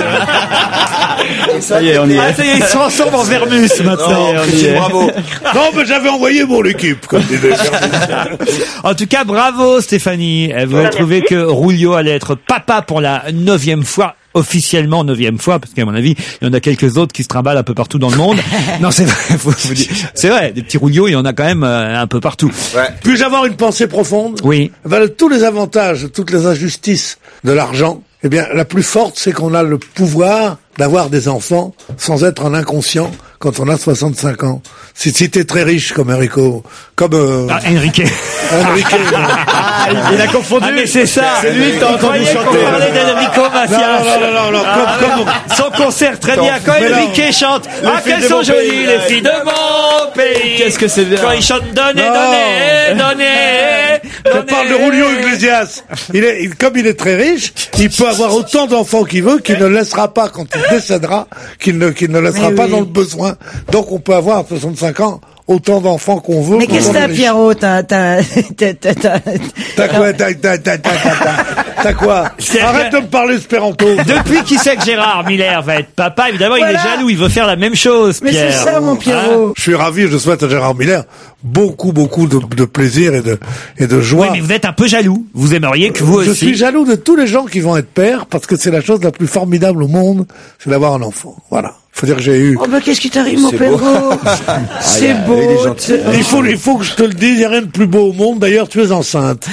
Ça y est, on y Ah, est. ça y est, ils sont ensemble en Vermus maintenant. Non, Christine, bravo. Non, mais j'avais envoyé mon équipe, comme disait. En tout cas, bravo Stéphanie. Vous avez Merci. trouvé que Rulio allait être papa pour la neuvième fois. Officiellement neuvième fois, parce qu'à mon avis, il y en a quelques autres qui se trimballent un peu partout dans le monde. Non, c'est vrai, faut vous dire. C'est vrai, des petits Rulio, il y en a quand même euh, un peu partout. Ouais. Puis-je avoir une pensée profonde? Oui. Ben, tous les avantages, toutes les injustices de l'argent, eh bien, la plus forte, c'est qu'on a le pouvoir d'avoir des enfants sans être un inconscient quand on a soixante-cinq ans. Si, si t'es très riche comme Enrico, comme euh, Ah, Enrique. Enrique, Ah, il, il a confondu. Ah, mais c'est ça. C'est lui que t'as entendu Croyez qu'on chanter. parlait d'Enrico Macias. Non, non, non, non, non, Ah, comme- comme- son concert, très bien. Quand Mais non. Enrique chante, ah, filles qu'elles de sont mon jolies, pays, les ouais. filles de mon pays. Qu'est-ce que c'est bien. Quand il chante, donnez, Non. donnez, donnez, Je donnez. parle de Julio Iglesias. Il est, il- comme il est très riche, il peut avoir autant d'enfants qu'il veut, qu'il ne laissera pas quand il décédera, qu'il ne, qu'il ne laissera Mais pas oui. dans le besoin. Donc on peut avoir à soixante-cinq ans autant d'enfants qu'on veut. Mais quand qu'est-ce on que est t'as, riche. Pierrot? T'as, t'as, t'as, t'as, t'as- T'as quoi? T'as, t'as, t'as, t'as, t'as, t'as quoi? C'est- Arrête de me parler espéranto. Depuis qu'il sait que Gérard Miller va être papa, évidemment, il Voilà. est jaloux, il veut faire la même chose, Mais Pierre. c'est ça, mon Pierrot. Je suis ravi, je souhaite à Gérard Miller beaucoup, beaucoup de, de plaisir et de, et de joie. Oui, mais vous êtes un peu jaloux. Vous aimeriez que vous Je aussi. suis jaloux de tous les gens qui vont être pères parce que c'est la chose la plus formidable au monde, c'est d'avoir un enfant. Voilà. Faut dire que j'ai eu. Oh, bah, qu'est-ce qui t'arrive, mon C'est Pedro? Ah, C'est il beau. est gentil. Il faut, il faut que je te le dise, il n'y a rien de plus beau au monde. D'ailleurs, tu es enceinte.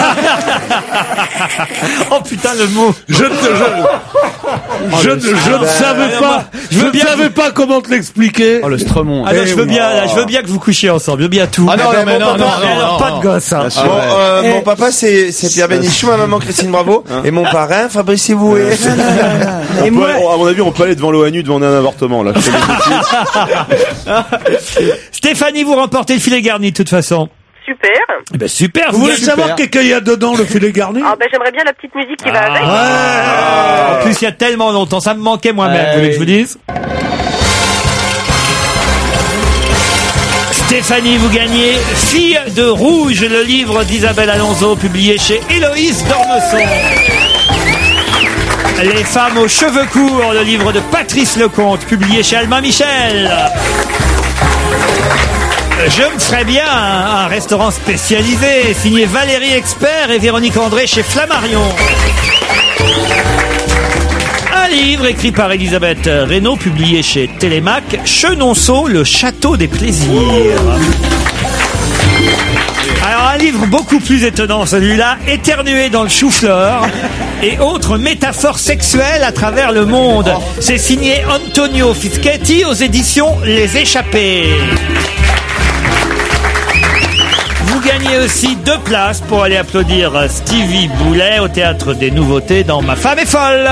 Oh putain, le mot. Je ne, je, je, ne- je ne savais pas, je veux ne bien savais pas comment te l'expliquer. Oh, le Stromon. Ah non, Eh je veux oui. bien, là, je veux bien que vous couchiez ensemble, je veux bien tout. Ah non, Eh ben, mais mon non, papa, non, mais non, alors, non, pas non. de gosse, hein. Bien Bon, euh, Eh. mon papa c'est c'est Pierre Bénichou, ma maman Christine Bravo, et mon parrain Fabrice Eboué. Et On peut- moi, on- à mon avis, on peut aller devant l'ONU demander un avortement, là. Je fais des bêtises. Stéphanie, vous remportez le filet garni de toute façon. Super. Eh ben super, Vous voulez gagnez- savoir qu'est-ce qu'il y a dedans, le filet garni? Ah ben j'aimerais bien la petite musique qui va avec. Ah, en plus, il y a tellement longtemps, ça me manquait moi-même, Ouais, vous voulez que oui. je vous dise? Stéphanie, vous gagnez Fille de rouge, le livre d'Isabelle Alonso, publié chez Héloïse Dormesson. Les femmes aux cheveux courts, le livre de Patrice Lecomte, publié chez Albin Michel. Je me ferais bien un, un restaurant spécialisé, signé Valérie Expert et Véronique André chez Flammarion. Un livre écrit par Elisabeth Reynaud, publié chez Télémac, Chenonceau, le château des plaisirs. Alors un livre beaucoup plus étonnant, celui-là, Éternuer dans le chou-fleur et autres métaphores sexuelles à travers le monde. C'est signé Antonio Fischetti aux éditions Les Échappés. Vous gagnez aussi deux places pour aller applaudir Stevie Boulet au Théâtre des Nouveautés dans Ma femme est folle.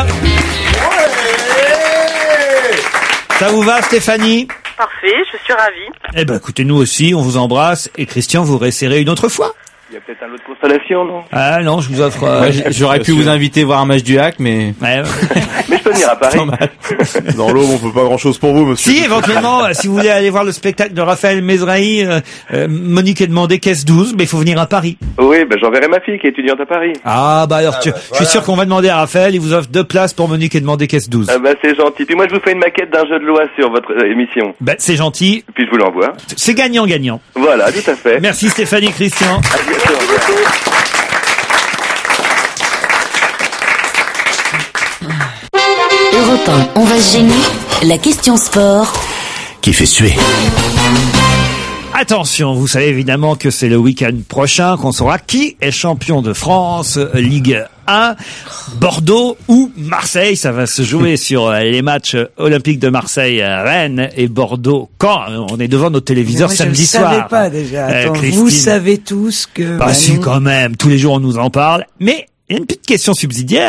Ça vous va, Stéphanie? Parfait, je suis ravie. Eh ben, écoutez, nous aussi, on vous embrasse. Et Christian, vous réessayerez une autre fois. Il y a peut-être un lot de consolation, non? Ah non, je vous offre... euh, Ouais, j- J'aurais pu vous inviter voir un match du Hack, mais... Ouais, ouais. Mais je peux venir à Paris. Dans l'eau, on peut pas grand chose pour vous, monsieur. Si, éventuellement, euh, si vous voulez aller voir le spectacle de Raphaël Mesrahi, euh, euh, Monique est demandé caisse douze, mais il faut venir à Paris. Oui, ben j'enverrai ma fille qui est étudiante à Paris. Ah, bah alors, tu- je suis sûr qu'on va demander à Raphaël, il vous offre deux places pour Monique et demander caisse douze. Ah ben c'est gentil. Puis moi je vous fais une maquette d'un jeu de loi sur votre euh, émission. Ben, c'est gentil. Puis je vous l'envoie. C'est gagnant-gagnant. Voilà, tout à fait. Merci Stéphanie, Christian. À bientôt. Au revoir. Europe un, on va se gêner. La question sport. Qui fait suer. Attention, vous savez évidemment que c'est le week-end prochain qu'on saura qui est champion de France, euh, Ligue un, Bordeaux ou Marseille. Ça va se jouer sur euh, les matchs olympiques de Marseille, euh, Rennes et Bordeaux. Quand on est devant nos téléviseurs moi, samedi je ne soir. savais pas déjà. Euh, Attends, Christine. vous savez tous que... Bah bah, si, non. quand même. Tous les jours, on nous en parle. Mais il y a une petite question subsidiaire.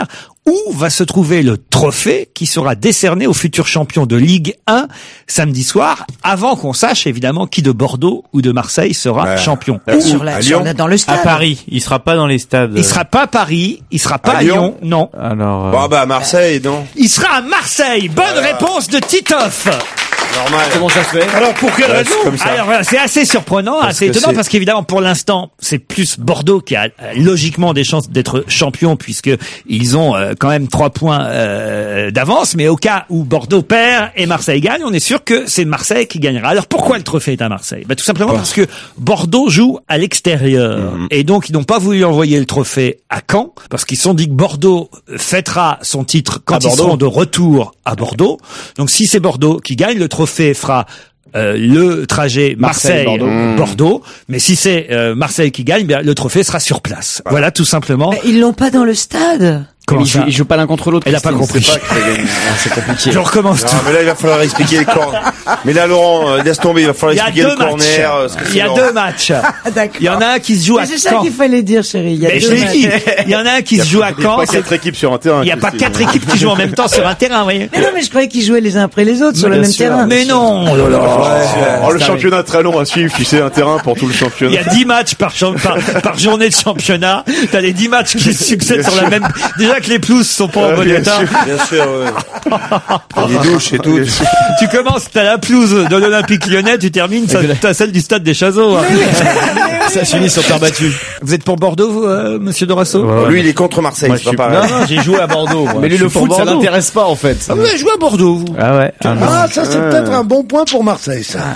où va se trouver le trophée qui sera décerné au futur champion de Ligue un samedi soir, avant qu'on sache évidemment qui de Bordeaux ou de Marseille sera Ouais. champion. Où Sur la, À sur Lyon la- dans le À stade. Paris, il sera pas dans les stades. Il sera pas à Paris, il sera pas À à, Lyon Lyon, non. Alors. euh, Bon, bah, à Marseille, non. Il sera à Marseille. Bonne réponse de Titoff. Normal. Comment ça se fait? Alors pour quelle Ouais, raison c'est comme ça. Alors voilà, c'est assez surprenant, Parce assez que étonnant c'est- parce qu'évidemment pour l'instant c'est plus Bordeaux qui a euh, logiquement des chances d'être champion puisque ils ont euh, quand même trois points euh, d'avance. Mais au cas où Bordeaux perd et Marseille gagne, on est sûr que c'est Marseille qui gagnera. Alors pourquoi le trophée est à Marseille? Bah, tout simplement parce que Bordeaux joue à l'extérieur Mhm. et donc ils n'ont pas voulu envoyer le trophée à Caen parce qu'ils se sont dit que Bordeaux fêtera son titre quand À ils Bordeaux. seront de retour à Bordeaux. Donc si c'est Bordeaux qui gagne, le trophée fera euh, le trajet Marseille-Bordeaux. Marseille-Bordeaux. Mais si c'est euh, Marseille qui gagne, bien, le trophée sera sur place. Voilà, tout simplement. Mais ils l'ont pas dans le stade. Comment ils, jouent, ça ils jouent pas l'un contre l'autre. Elle a pas Christine, compris. c'est pas que- Ah, c'est compliqué. Je recommence tout. Non, mais là, il va falloir expliquer les corners. Mais là, Laurent, euh, laisse tomber, il va falloir Il y a expliquer deux le corner. euh, matchs. ce que Il c'est y a long. deux matchs. Ah, d'accord. Il y en a un qui se joue à Mais c'est ça Caen. qu'il fallait dire, chérie. Il y a Mais je deux l'ai dit. matchs. Il y en a un qui se joue à Il n'y a Caen. pas c'est- quatre équipes sur un terrain. Il n'y a pas Christine. quatre équipes qui jouent en même temps sur un terrain, vous voyez. Mais non, mais je croyais qu'ils jouaient les uns après les autres sur le Bien même sûr. terrain. Mais non. Oh là là. Oh, le championnat très long à suivre, tu sais, un terrain pour tout le Il y championnat. a dix matchs par, champ- par, par journée de championnat. T'as les dix matchs qui succèdent sur la même. Déjà que les pelouses sont pas en Ouais, bon bien état. sûr. Bien sûr, ouais. Il y a des douches et tout. Tu commences, t'as la pelouse de l'Olympique Lyonnais, tu termines, ça- t'as celle du stade des Chazeaux. hein. Ça se finit sur terre battue. Vous êtes pour Bordeaux, vous, euh, monsieur Dorasso? Ouais. Lui, il est contre Marseille, Moi, c'est je pas suis- pareil. Non, non, j'ai joué à Bordeaux. moi. Mais lui, Je le suis pour foot, ça Bordeaux. l'intéresse pas, en fait. Ah, vous avez joué à Bordeaux, vous? Ah ouais. Ah, non. Ah, ça c'est peut-être un bon point pour Marseille, ça.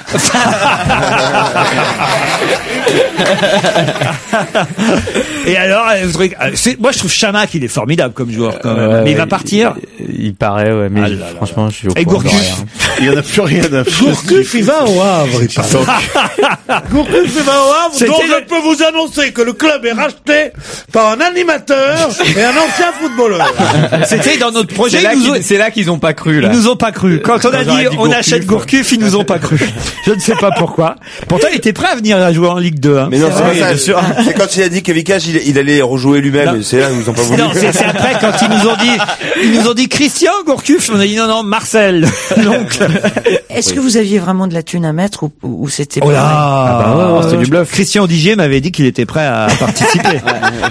Et alors, euh, vous trouvez- euh, c'est- moi je trouve Chamac, il est formidable comme joueur quand même. Ouais, mais il va ouais, partir. Il, il paraît, ouais, mais Ah là là franchement, je suis au Et courant de Gourcuff. rien. Il y en a plus rien à faire. Gourcuff, il va au Havre, il paraît. Gourcuff, il va au Havre, C'était donc le- je peux vous annoncer que le club est racheté par un animateur et un ancien footballeur. C'était dans notre projet. C'est là ils nous ont- qu'ils c'est là qu'ils ont pas cru, là. Ils nous ont pas cru. Quand on a J'aurais dit dit on Gourcuff. achète Gourcuff, ils nous ont pas cru. Je ne sais pas pourquoi. Pourtant, il était prêt à venir à jouer en Ligue deux. Hein. Mais non, c'est vrai, pas bien ça. sûr. C'est quand il a dit que Vicage, il, il allait rejouer lui-même. Non. Et c'est là où ils ont pas voulu. Non, c'est c'est après quand ils nous ont dit, ils nous ont dit Christian Gourcuff, on a dit non non Marcel. Donc, Est-ce que vous aviez vraiment de la thune à mettre ou, ou c'était oh là, pas vrai Ah bah ouais, ouais, c'était du bluff. Christian Digier m'avait dit qu'il était prêt à participer.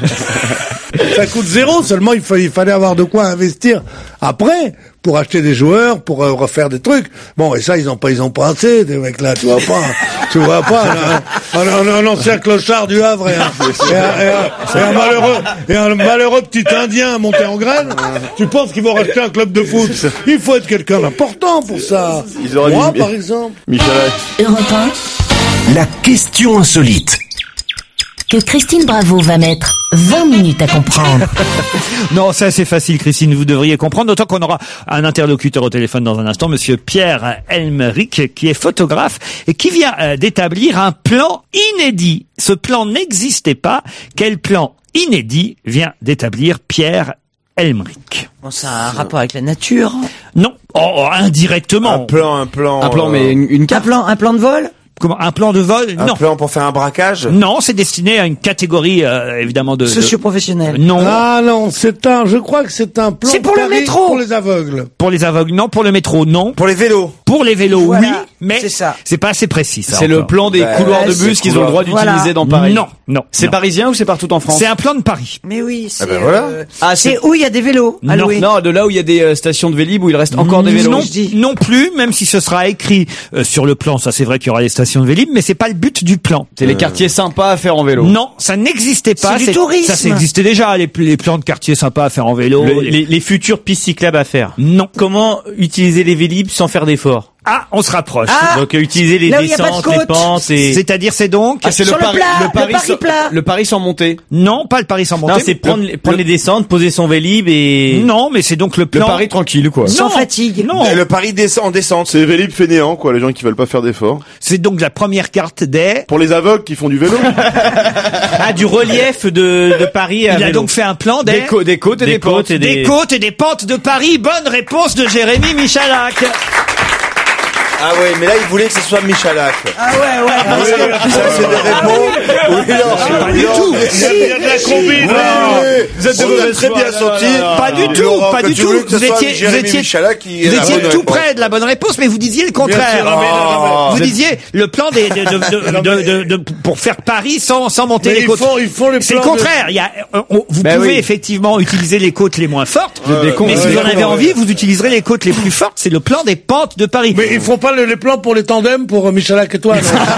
Ça coûte zéro, seulement il, fa- il fallait avoir de quoi investir après pour acheter des joueurs, pour euh, refaire des trucs. Bon, et ça, ils ont pas, ils ont pas assez, des mecs là, tu vois pas, tu vois pas, là, un, un, un ancien clochard du Havre et un, et un, et un- et un malheureux, et un malheureux petit Indien monté en graine. Tu penses qu'ils vont racheter un club de foot? Il faut être quelqu'un d'important pour ça. Ils auraient Moi, mis- par exemple. Michel, Europe un, La question insolite. que Christine Bravo va mettre vingt minutes à comprendre. Non, c'est assez facile, Christine, vous devriez comprendre, d'autant qu'on aura un interlocuteur au téléphone dans un instant, monsieur Pierre Elmeric, qui est photographe et qui vient euh, d'établir un plan inédit. Ce plan n'existait pas. Quel plan inédit vient d'établir Pierre Elmeric? Bon, ça a un rapport avec la nature. Non, oh, oh, indirectement. Un plan, un plan. Un plan, euh, mais une, une Un carte. plan, un plan de vol? Comment, un plan de vol? Un Non. plan pour faire un braquage. Non, c'est destiné à une catégorie, euh, évidemment, de... de- Socio-professionnel. Non. Ah non, c'est un, je crois que c'est un plan C'est pour de le Paris métro. pour les aveugles. Pour les aveugles, non. Pour le métro, non. Pour les vélos. Pour les vélos, Voilà, oui. Mais c'est ça. c'est pas assez précis, ça. C'est le encore. plan des Bah, couloirs de c'est bus qu'ils ont le droit Voilà. d'utiliser dans Paris. Non, non. C'est non. parisien ou c'est partout en France? C'est un plan de Paris. Mais oui, c'est ben voilà. euh, Ah, c'est c'est- où il y a des vélos à Non, louer. Non, de là où il y a des euh, stations de Vélib où il reste encore des vélos. Non, je dis. non plus, même si ce sera écrit euh, sur le plan, ça c'est vrai qu'il y aura les stations de Vélib, mais c'est pas le but du plan. C'est les quartiers sympas à faire en vélo. Non, ça n'existait pas. C'est du tourisme. Ça, ça existait déjà, les, les plans de quartier sympas à faire en vélo. Le- les- les, les futures pistes cyclables à faire. Non. Comment utiliser les Vélib sans faire d'efforts? Ah, on se rapproche. Ah, Donc euh, utiliser les là où il y a pas de descentes, les côte. pentes et... C'est-à-dire, c'est donc... Ah, c'est Sur le, le Paris, plat, le le Paris, Paris sans, plat. le Paris sans montée. Non, pas le Paris sans montée. Non, c'est prendre, Le- prendre le- les descentes, poser son Vélib et... Non, mais c'est donc le Le plan... Paris tranquille, quoi. Sans Non, fatigue. Non, Le Paris descend en descente. c'est Vélib fainéant, quoi, les gens qui veulent pas faire d'efforts. c'est donc la première carte des... Pour les aveugles qui font du vélo. Ah, du relief de, de Paris à Il a vélo. donc fait un plan des... Des, co- des côtes et des, Des pentes. côtes et Des des... côtes et des pentes de Paris. Bonne réponse de Jérémy Michalak. Ah ouais, mais là, il voulait que ce soit Michalak. Ah ouais, ouais. Ça, c'est des réponses. Oui, non, Pas oui, du non. tout. Il y a, il y a de la combine. Vous êtes de mauvaise très bien sorti. Pas du tout, pas du tout. Vous étiez, vous étiez, vous étiez tout près de la bonne réponse, mais vous disiez le contraire. Vous disiez le plan des, de, de, de, de, de, pour faire Paris sans, sans monter les côtes. C'est le contraire. Il y a, on, vous ben pouvez oui. effectivement utiliser les côtes les moins fortes, euh, mais si vous en avez envie, vous utiliserez les côtes les plus fortes. C'est le plan des pentes de Paris. Mais ils font pas les plans pour les tandems pour Michalak et toi.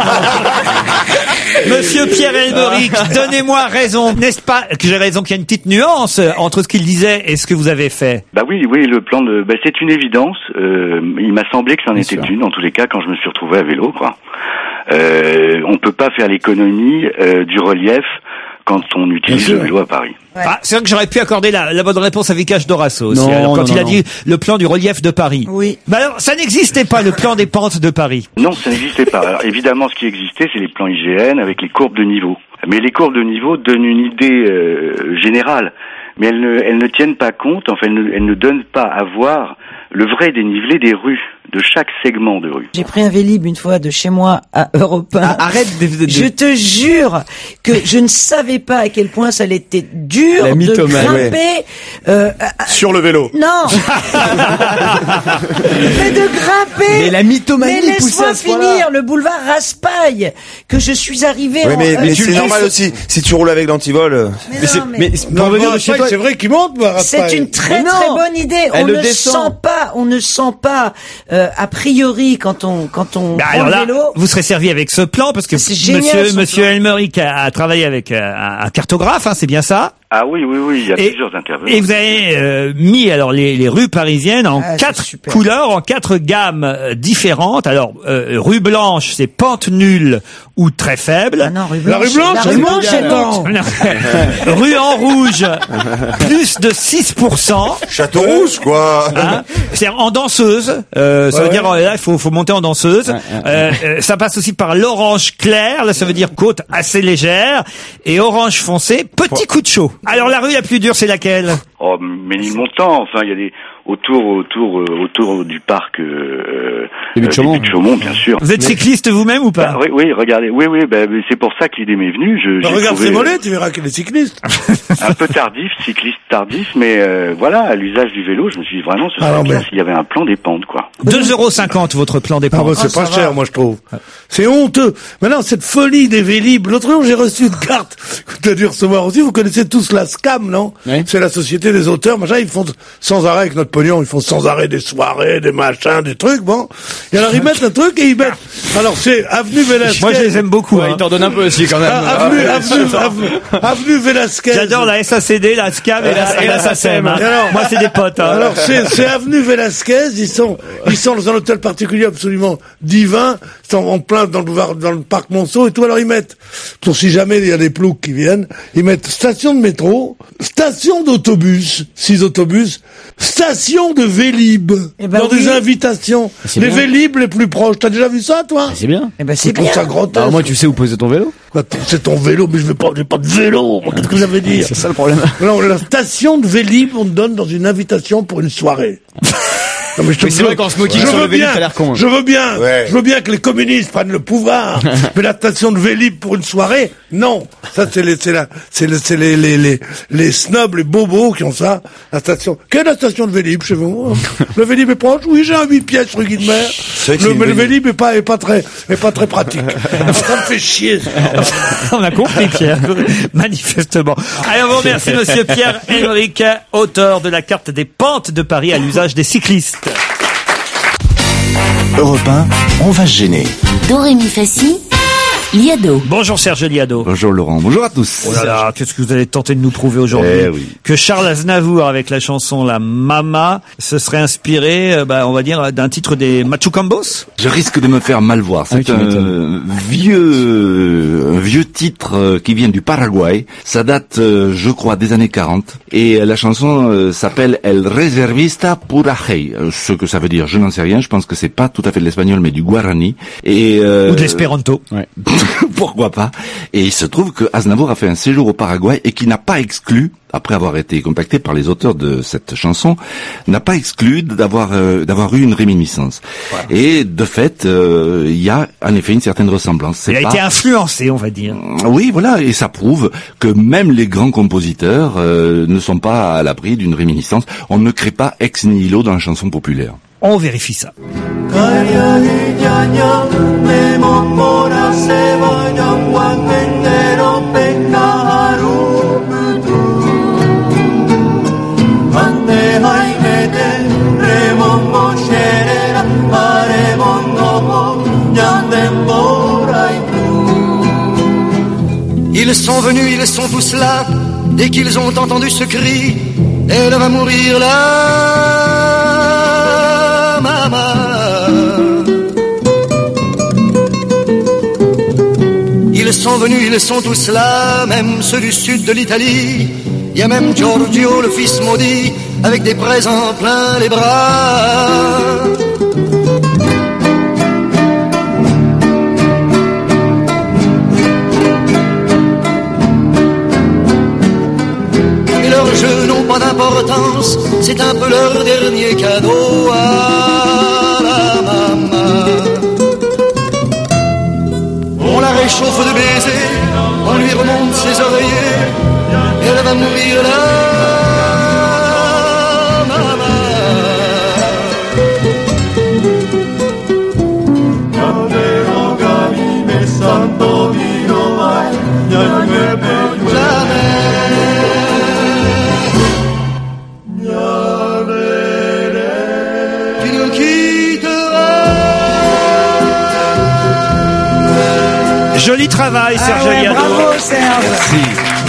Monsieur Pierre Elmeric, donnez-moi raison, n'est-ce pas que j'ai raison qu'il y a une petite nuance entre ce qu'il disait et ce que vous avez fait? Bah oui, oui, le plan de, bah c'est une évidence. Euh, il m'a semblé que c'en était sûr. Une, en tous les cas, quand je me suis retrouvé à vélo, quoi. Euh, on peut pas faire l'économie euh, du relief quand on utilise le vélo à Paris. Ouais. Ah, c'est vrai que j'aurais pu accorder la, la bonne réponse à Vikash Dorasso aussi, non, alors, quand non, il a non. dit le plan du relief de Paris. Oui. Bah alors, ça n'existait pas, le plan des pentes de Paris. Non, ça n'existait pas. Alors, évidemment, ce qui existait, c'est les plans I G N avec les courbes de niveau. Mais les courbes de niveau donnent une idée euh, générale, mais elles ne, elles ne tiennent pas compte, enfin, elles ne, elles ne donnent pas à voir le vrai dénivelé des rues, de chaque segment de rue. J'ai pris un Vélib une fois de chez moi à Europe un. Ah, arrête de, de, de... Je te jure que je ne savais pas à quel point ça était dur La de mythomane, grimper ouais. euh, sur le vélo. Non. Mais de grimper. Mais la mythomanie Mais laisse-moi finir le boulevard Raspail que je suis arrivé. Oui, en, mais, euh, mais c'est normal aussi. Si tu roules avec l'antivol. Mais, mais, non, mais... mais pour non, venir de chez toi, c'est vrai qu'il monte. C'est une très très bonne idée. On ne sent pas, on ne sent pas euh, a priori quand on quand on bah prend alors le là, vélo. Vous serez servi avec ce plan parce que génial, Monsieur Monsieur Elmeric a, a travaillé avec euh, un cartographe, hein, c'est bien ça? Ah oui, oui, oui, il y a et, plusieurs intervenants. Et vous avez euh, mis alors les, les rues parisiennes en ah, quatre couleurs, en quatre gammes euh, différentes. Alors euh, rue blanche, c'est pente nulle ou très faible. Ah non, rue blanche. La rue blanche, la rue blanche, c'est non. Rue en rouge, plus de six pour cent. Château Rouge, quoi. Hein, c'est-à-dire en danseuse. Euh, ça ouais, veut ouais. dire là, il faut, faut monter en danseuse. Ouais, ouais, euh, ouais. Ça passe aussi par l'orange clair. Là, ça veut dire côte assez légère. Et orange foncé, petit coup de chaud. Alors la rue la plus dure, c'est laquelle? Oh, Ménilmontant, enfin, il y a des autour, autour, euh, autour du parc euh, euh, du Chaumont, bien sûr. Vous êtes cycliste vous-même ou pas? Bah, oui, oui, regardez, oui, oui, bah, c'est pour ça que l'idée m'est venue. Je, bah, regarde ses mollets, tu verras qu'il est cycliste. Un peu tardif, cycliste tardif, mais euh, voilà, à l'usage du vélo, je me suis dit vraiment, ce serait ah, bien mais... s'il y avait un plan des pentes, quoi. deux euros cinquante votre plan des pentes. Ah, bah, c'est oh, pas cher, va. Moi je trouve. C'est honteux. Maintenant, cette folie des Vélib. L'autre jour, j'ai reçu une carte que tu as dû recevoir aussi. Vous connaissez tous la SCAM, non? Oui. C'est la Société des auteurs, machin. Ils font sans arrêt avec notre pognon, ils font sans arrêt des soirées, des machins, des trucs, bon. Et alors ils mettent un truc et ils mettent. Alors c'est avenue Velasquez. Moi je les aime beaucoup. Ouais, hein. Ils t'en donnent un peu aussi quand même. Ah, avenue, ah, avenue, avenue, avenue Velasquez. J'adore la S A C D, la SCAM et la, et la S A C E M. Hein. Alors, moi c'est des potes. Hein. Alors c'est, c'est avenue Velasquez. Ils sont, ils sont dans un hôtel particulier absolument divin. Ils sont en plein dans le, dans le parc Monceau et tout. Alors ils mettent, pour si jamais il y a des ploucs qui viennent, ils mettent station de métro, station d'autobus, six autobus, station de Vélib, eh ben dans oui. des invitations. C'est les bien. Vélib les plus proches. T'as déjà vu ça, toi? C'est bien. Eh ben c'est bien. Ça grotesque. Alors moi, tu sais où poser ton vélo? Bah, c'est ton vélo, mais je vais pas, j'ai pas de vélo. Qu'est-ce que ça veut dire? C'est ça le problème. Non, la station de Vélib, on te donne dans une invitation pour une soirée. Non, mais je te mais c'est vrai qu'en smoking sur le Vélib, t'as l'air con. Je veux bien, ouais. je veux bien que les communistes prennent le pouvoir. Mais la station de Vélib pour une soirée, non. Ça, c'est les, c'est la, c'est les, c'est les, les, les, les snobs, les bobos qui ont ça. La station. Quelle est la station de Vélib chez vous? Le Vélib est proche? Oui, j'ai un huit pièces rue Guilmer. Le, mais le Vélib est pas, est pas très, est pas très pratique. Ça me fait chier. On a compris, Pierre. Manifestement. Allez, on vous remercie, monsieur Pierre Elmeric, auteur de la carte des pentes de Paris à l'usage des cyclistes. Europe un, on va se gêner. Dorémy Fassi, Liado. Bonjour Serge Liado. Bonjour Laurent, bonjour à tous. Oh là là, qu'est-ce que vous allez tenter de nous prouver aujourd'hui? Eh oui. Que Charles Aznavour, avec la chanson La Mama, se serait inspiré, euh, bah, on va dire, d'un titre des Machucambos? Je risque de me faire mal voir. C'est ah oui, un vieux, un vieux titre euh, qui vient du Paraguay. Ça date, euh, je crois, des années quarante. Et euh, la chanson euh, s'appelle El Reservista Purajei. Euh, ce que ça veut dire, je n'en sais rien. Je pense que c'est pas tout à fait de l'espagnol, mais du guarani. Et, euh, ou de l'espéranto. Ouais. pourquoi pas. Et il se trouve que Aznavour a fait un séjour au Paraguay et qui n'a pas exclu, après avoir été contacté par les auteurs de cette chanson, n'a pas exclu d'avoir euh, d'avoir eu une réminiscence. Voilà. Et de fait, euh, il y a en effet une certaine ressemblance. C'est il a pas... été influencé, on va dire. Oui, voilà, et ça prouve que même les grands compositeurs euh, ne sont pas à l'abri d'une réminiscence. On ne crée pas ex nihilo dans la chanson populaire. On vérifie ça. Ils sont venus, ils sont tous là, dès qu'ils ont entendu ce cri, elle va mourir là, maman. Ils sont venus, ils sont tous là, même ceux du sud de l'Italie. Il y a même Giorgio, le fils maudit, avec des présents plein les bras. Et leurs jeux n'ont pas d'importance, c'est un peu leur dernier cadeau à la maman. On la réchauffe de baisers, on lui remonte ses oreillers, elle va mourir là, maman. Tu nous quitteras. Joli travail, Serge Ah ouais, Liado. bravo Serge. Merci.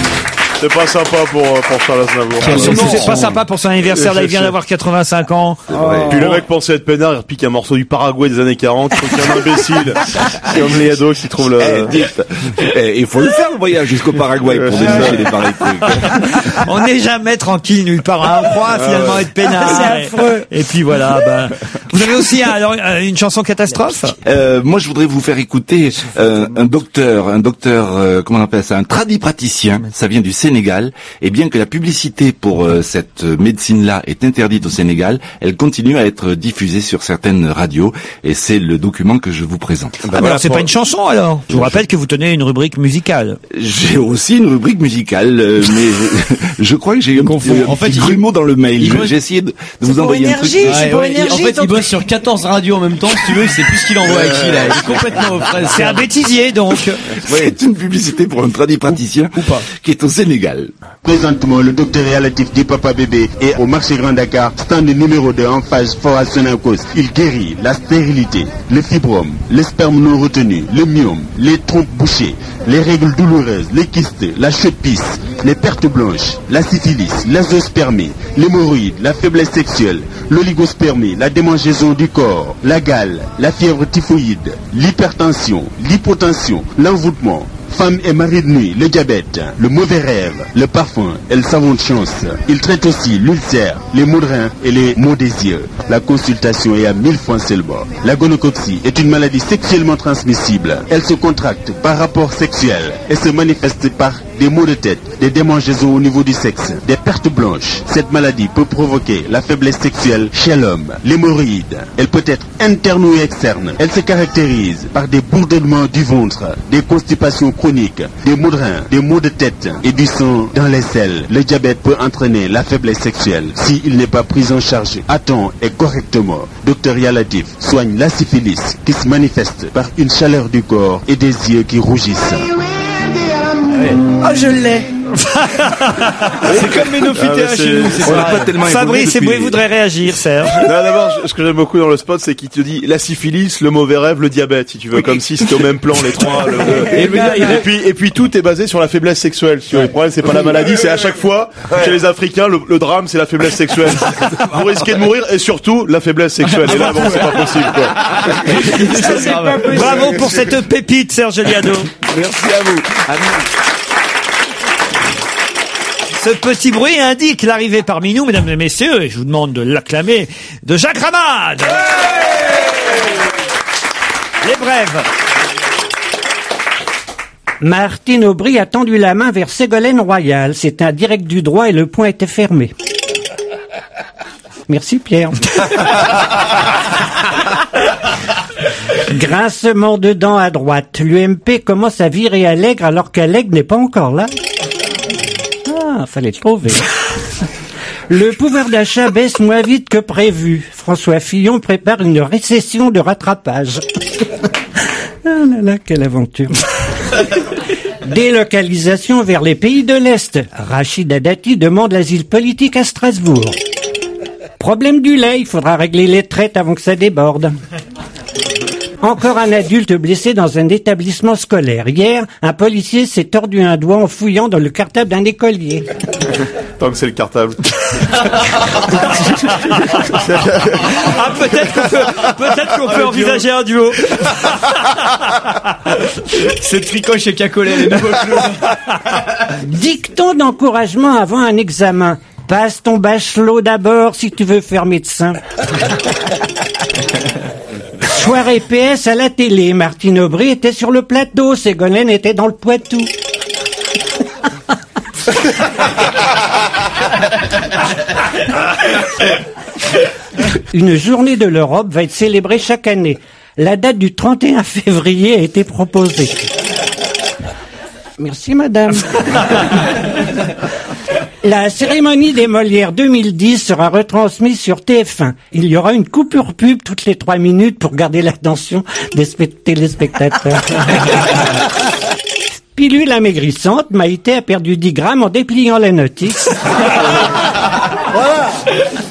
C'est pas sympa pour, pour Charles Aznavour. Surtout, c'est pas sympa pour son anniversaire, là, il vient d'avoir quatre-vingt-cinq ans. Oh. Puis le mec pensait être peinard, il repique un morceau du Paraguay des années quarante, il faut qu'il y ait un imbécile. Comme Liado qui trouve le... Eh, dites, eh, il faut le faire le voyage jusqu'au Paraguay pour dénicher des pareils trucs. On n'est jamais tranquille nulle part, hein. On croit finalement être peinard. C'est affreux. Et puis voilà, ben. Vous avez aussi alors une chanson catastrophe? Euh, moi, je voudrais vous faire écouter euh, un docteur, un docteur, euh, comment on appelle ça, un tradipraticien. Ça vient du Sénégal. Et bien que la publicité pour euh, cette médecine-là est interdite au Sénégal, elle continue à être diffusée sur certaines radios. Et c'est le document que je vous présente. Ah, bah alors c'est pas une chanson alors. Je vous rappelle que vous tenez une rubrique musicale. J'ai aussi une rubrique musicale, euh, mais je, je crois que j'ai eu un petit, En fait, petit il- grumeau dans le mail. il- J'ai essayé de, de vous pour envoyer un truc. énergie, c'est Ouais, pour ouais, énergie. en fait, ton il bosse sur quatorze radios en même temps, si tu veux, il sait plus ce qu'il envoie à qui, là. Il est complètement aux fraises. C'est un bêtisier donc. Ouais, c'est une publicité pour un tradipraticien Ou pas. qui est au Sénégal. Présentement, le docteur relatif du Papa Bébé est au marché Grand Dakar, stand numéro deux en phase Fora Sonacos. Il guérit la stérilité, le fibrome, le sperme non retenu, le myome, les trompes bouchées, les règles douloureuses, les kystes, la cheville, les pertes blanches, la syphilis, l'azoospermie, l'hémorroïde, la faiblesse sexuelle, l'oligospermie, la démangeaison du corps, la gale, la fièvre typhoïde, l'hypertension, l'hypotension, l'envoûtement, femme et mari de nuit, le diabète, le mauvais rêve, le parfum et le savon de chance. Il traite aussi l'ulcère, les maux de rein et les maux des yeux. La consultation est à mille francs seulement. La gonococcie est une maladie sexuellement transmissible. Elle se contracte par rapport sexuel et se manifeste par des maux de tête, des démangeaisons au niveau du sexe, des pertes blanches. Cette maladie peut provoquer la faiblesse sexuelle chez l'homme, l'hémorroïde. Elle peut être interne ou externe. Elle se caractérise par des bourdonnements du ventre, des constipations chroniques, des maux de rein, des maux de tête et du sang dans les selles. Le diabète peut entraîner la faiblesse sexuelle s'il n'est pas pris en charge à temps et correctement. Docteur Yalatif soigne la syphilis qui se manifeste par une chaleur du corps et des yeux qui rougissent. Oh, je l'ai. C'est comme Ménophytéa Ah, mais chez nous, c'est on l'a pareil. pas tellement Fabrice Eboué voudrait réagir, Serge. Non, d'abord, je- ce que j'aime beaucoup dans le spot, c'est qu'il te dit la syphilis, le mauvais rêve, le diabète, si tu veux, comme si c'était au même plan les trois. le- le- Et et, le gars, il a- puis, et puis tout est basé sur la faiblesse sexuelle. Si tu veux. Le problème, c'est pas la maladie, c'est à chaque fois chez les Africains, le, le drame, c'est la faiblesse sexuelle. Vous risquez de mourir et surtout la faiblesse sexuelle. Et là, bon, c'est pas possible. Quoi. Ça, c'est grave. Bravo pour cette pépite, Serge Liado. Merci à vous. Ce petit bruit indique l'arrivée parmi nous, mesdames et messieurs, et je vous demande de l'acclamer, de Jacques Ramade. Les brèves. Martine Aubry a tendu la main vers Ségolène Royal. C'était un direct du droit et le point était fermé. Merci Pierre. Grincement de dents à droite. L'U M P commence à virer Allègre alors qu'Allègre n'est pas encore là. Ah, fallait le trouver. Le pouvoir d'achat baisse moins vite que prévu. François Fillon prépare une récession de rattrapage. Ah là là, quelle aventure. Délocalisation vers les pays de l'Est. Rachida Dati demande l'asile politique à Strasbourg. Problème du lait, il faudra régler les traites avant que ça déborde. Encore un adulte blessé dans un établissement scolaire. Hier, un policier s'est tordu un doigt en fouillant dans le cartable d'un écolier. Tant que c'est le cartable. Ah, peut-être qu'on peut, peut-être qu'on peut envisager un duo. C'est Tricoche et Cacolet, les nouveaux clowns. Dicton d'encouragement avant un examen. Passe ton bachelot d'abord si tu veux faire médecin. Soirée P S à la télé. Martine Aubry était sur le plateau. Ségolène était dans le Poitou. Une journée de l'Europe va être célébrée chaque année. La date du trente et un février a été proposée. Merci madame. La cérémonie des Molières deux mille dix sera retransmise sur T F un. Il y aura une coupure pub toutes les trois minutes pour garder l'attention des spe- téléspectateurs. Pilule amaigrissante, Maïté a perdu dix grammes en dépliant la notice. Voilà.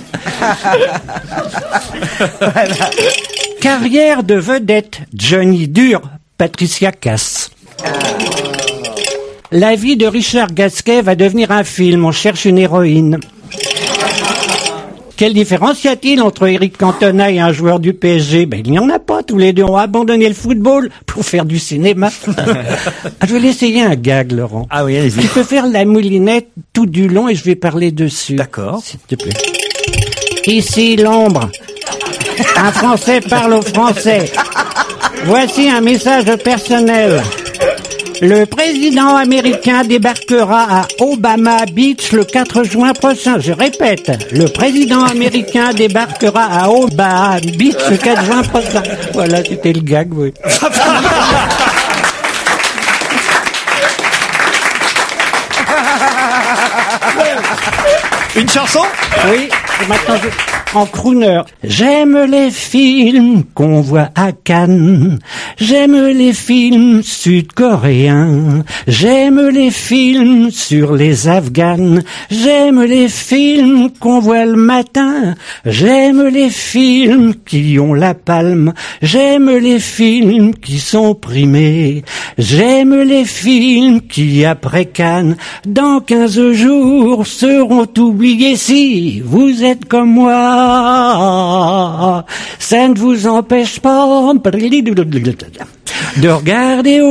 Voilà. Carrière de vedette, Johnny Dur, Patricia Cass. La vie de Richard Gasquet va devenir un film, on cherche une héroïne. Quelle différence y a-t-il entre Eric Cantona et un joueur du P S G? Ben, il n'y en a pas, tous les deux ont abandonné le football pour faire du cinéma. Ah, je vais l'essayer un gag, Laurent. Ah oui, allez-y. Tu peux faire la moulinette tout du long et je vais parler dessus. D'accord. S'il te plaît. Ici l'ombre. Un Français parle au Français. Voici un message personnel. Le président américain débarquera à Obama Beach le quatre juin prochain. Je répète, le président américain débarquera à Obama Beach le quatre juin prochain. Voilà, c'était le gag, oui. Une chanson? Oui, et maintenant je... en crooner. J'aime les films qu'on voit à Cannes. J'aime les films sud-coréens. J'aime les films sur les Afghans. J'aime les films qu'on voit le matin. J'aime les films qui ont la palme. J'aime les films qui sont primés. J'aime les films qui, après Cannes, dans quinze jours, seront oubliés. Si vous êtes comme moi, ça ne vous empêche pas de regarder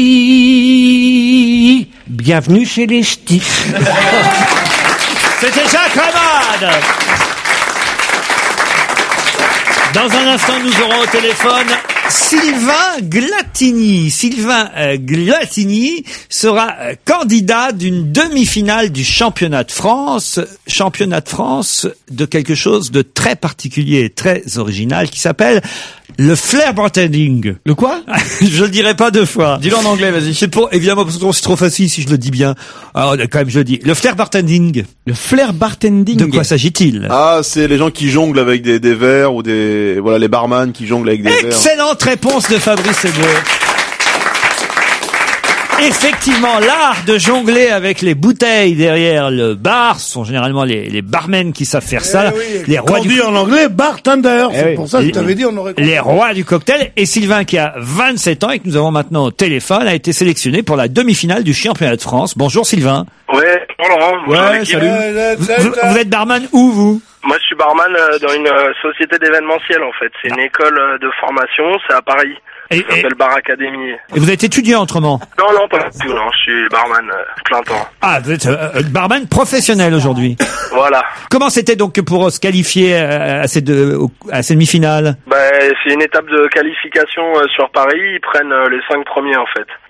aussi Bienvenue chez les Ch'tis. C'était Jacques Ramade. Dans un instant, nous aurons au téléphone Sylvain Glatini. Sylvain euh, Glatini sera euh, candidat d'une demi-finale du championnat de France. Championnat de France de quelque chose de très particulier et très original qui s'appelle le flair bartending. Le quoi? Je le dirai pas deux fois. Dis-le en anglais, vas-y. C'est pour, évidemment, parce que c'est trop facile si je le dis bien. Alors, quand même, je le dis. Le flair bartending. Le flair bartending. De quoi s'agit-il? Ah, c'est les gens qui jonglent avec des, des verres ou des, voilà, les barman qui jonglent avec des verres. Excellente réponse de Fabrice Eboué. Effectivement, l'art de jongler avec les bouteilles derrière le bar, ce sont généralement les, les barmen qui savent faire ça. Eh oui, les rois on du dit en anglais bartender, eh c'est oui. pour ça que je t'avais dit on aurait compris. Les rois du cocktail. Et Sylvain, qui a vingt-sept ans et que nous avons maintenant au téléphone, a été sélectionné pour la demi-finale du championnat de France. Bonjour Sylvain. Ouais, bonjour Laurent. Bonjour Ouais, l'équipe. salut. Vous, vous êtes barman où, vous? Moi, je suis barman euh, dans une euh, société d'événementiel, en fait. C'est une école euh, de formation, c'est à Paris. Et, Ça s'appelle Bar Academy. Et vous êtes étudiant autrement? Non, non, pas du tout, non. Je suis barman euh, plein temps. Ah, vous êtes euh, barman professionnel aujourd'hui. Voilà. Comment c'était donc pour se qualifier à cette, à cette demi-finale? Bah, c'est une étape de qualification euh, sur Paris. Ils prennent euh, les cinq premiers, en fait.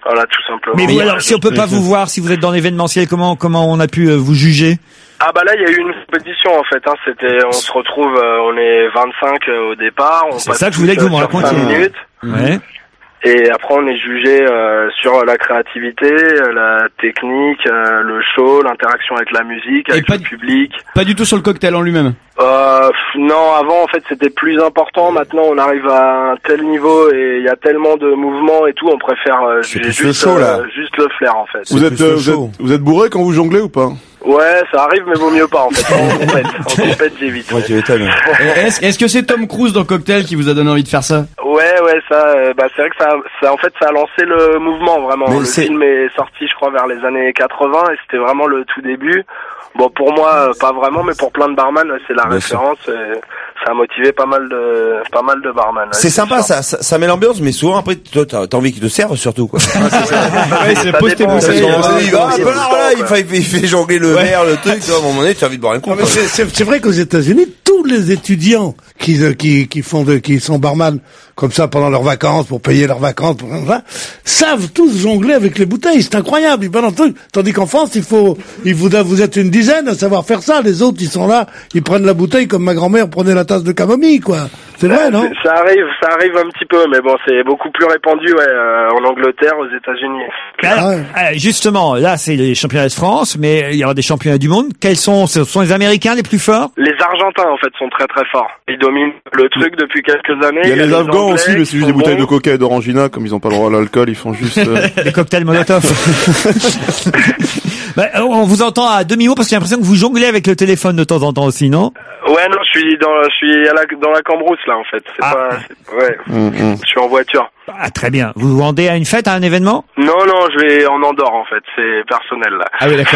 Voilà, tout simplement. Mais vous, alors, si on peut pas vous voir, si vous êtes dans l'événementiel, comment comment on a pu euh, vous juger? Ah bah là il y a eu une compétition en fait, hein. C'était, on se retrouve, euh, on est vingt-cinq euh, au départ. On C'est passe ça que je voulais que vous me sur racontiez. cinq minutes. Ouais. Et après on est jugé euh, sur la créativité, euh, la technique, euh, le show, l'interaction avec la musique, avec le public. Pas du tout sur le cocktail en lui-même. Euh, non, avant en fait c'était plus important. Maintenant on arrive à un tel niveau et il y a tellement de mouvements et tout, on préfère euh, juger plus le juste, show, là. euh, juste le flair en fait. Vous êtes, euh, vous êtes, vous êtes bourré quand vous jonglez ou pas? Ouais, ça arrive, mais vaut mieux pas en fait. En compète, en compète j'évite. Ouais, tu m'étonnes. Est-ce est-ce que c'est Tom Cruise dans Cocktail qui vous a donné envie de faire ça? Ouais, ouais, ça, euh, bah c'est vrai que ça, ça, en fait, ça a lancé le mouvement vraiment. Mais le c'est- film est sorti, je crois, vers les années quatre-vingts et c'était vraiment le tout début. Bon, pour moi, euh, pas vraiment, mais pour plein de barman, ouais, c'est la Bien sûr. référence. Et ça a motivé pas mal de, pas mal de barman. ouais, C'est sympa, sûr. ça, ça, ça met l'ambiance, mais souvent après, toi, t'as t'as envie qu'ils te servent surtout, quoi. Ouais, c'est Ça pose tes dépend, bouteilles. ça On dépend. se dit, ah, c'est ben tout là, le voilà, temps, il quoi. fait, il fait, il fait jongler le verre, le truc, tu vois, à un moment donné, tu as envie de boire un coup. Non, mais quoi. c'est- c'est c'est vrai qu'aux États-Unis, tous les étudiants qui euh, qui qui font de, qui sont barman comme ça pendant leurs vacances pour payer leurs vacances, pour ça, savent tous jongler avec les bouteilles. C'est incroyable. Ils parlent un truc. Tandis qu'en France, il faut, il vous vous êtes une dizaine à savoir faire ça. Les autres, ils sont là, ils prennent la bouteille comme ma grand-mère prenait la tasse de camomille, quoi. C'est vrai, non? C'est- Ça arrive, ça arrive un petit peu, mais bon, c'est beaucoup plus répandu, ouais, euh, en Angleterre, aux États-Unis. Alors, euh, justement, là, c'est les championnats de France, mais il y aura des championnats du monde. Quels sont, ce sont les Américains les plus forts? Les Argentins, en fait, sont très très forts. Ils dominent le truc depuis quelques années. Il y a les Afghans Anglais aussi, mais qui c'est juste sont des bouteilles bons. de coca et d'orangina, comme ils ont pas le droit à l'alcool, ils font juste... euh, Des cocktails Molotov. Bah, on vous entend à demi-mot parce que j'ai l'impression que vous jonglez avec le téléphone de temps en temps aussi, non? Ouais, non, je suis dans, je suis à la, dans la cambrousse, là, en fait. C'est pas, c'est- ouais. Je suis en voiture. Ah, très bien. Vous vous rendez à une fête, à un événement? Non, non, je vais en Andorre, en fait. C'est personnel, là. Ah oui, d'accord.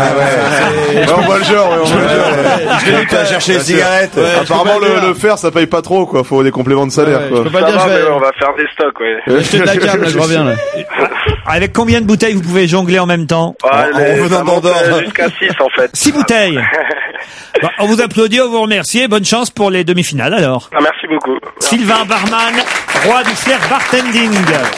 Ouais, on voit le genre, ouais, on voit le genre. Je vais aller chercher les cigarettes. Ouais, apparemment, le, le fer, ça paye pas trop, quoi. Faut des compléments de salaire, Ouais, quoi. je peux pas Ça dire, va, je vais- mais on va faire des stocks, ouais. je vais acheter de la cam, là, je reviens, là. Avec combien de bouteilles vous pouvez jongler en même temps? Ah, En- en les- revenant ça monte, d'Andorre. euh, jusqu'à six, en fait. Six bouteilles. Bah, on vous applaudit, on vous remercie. Bonne chance pour les demi-finales, alors. Ah, merci beaucoup. Sylvain Barman, roi du flair bartending.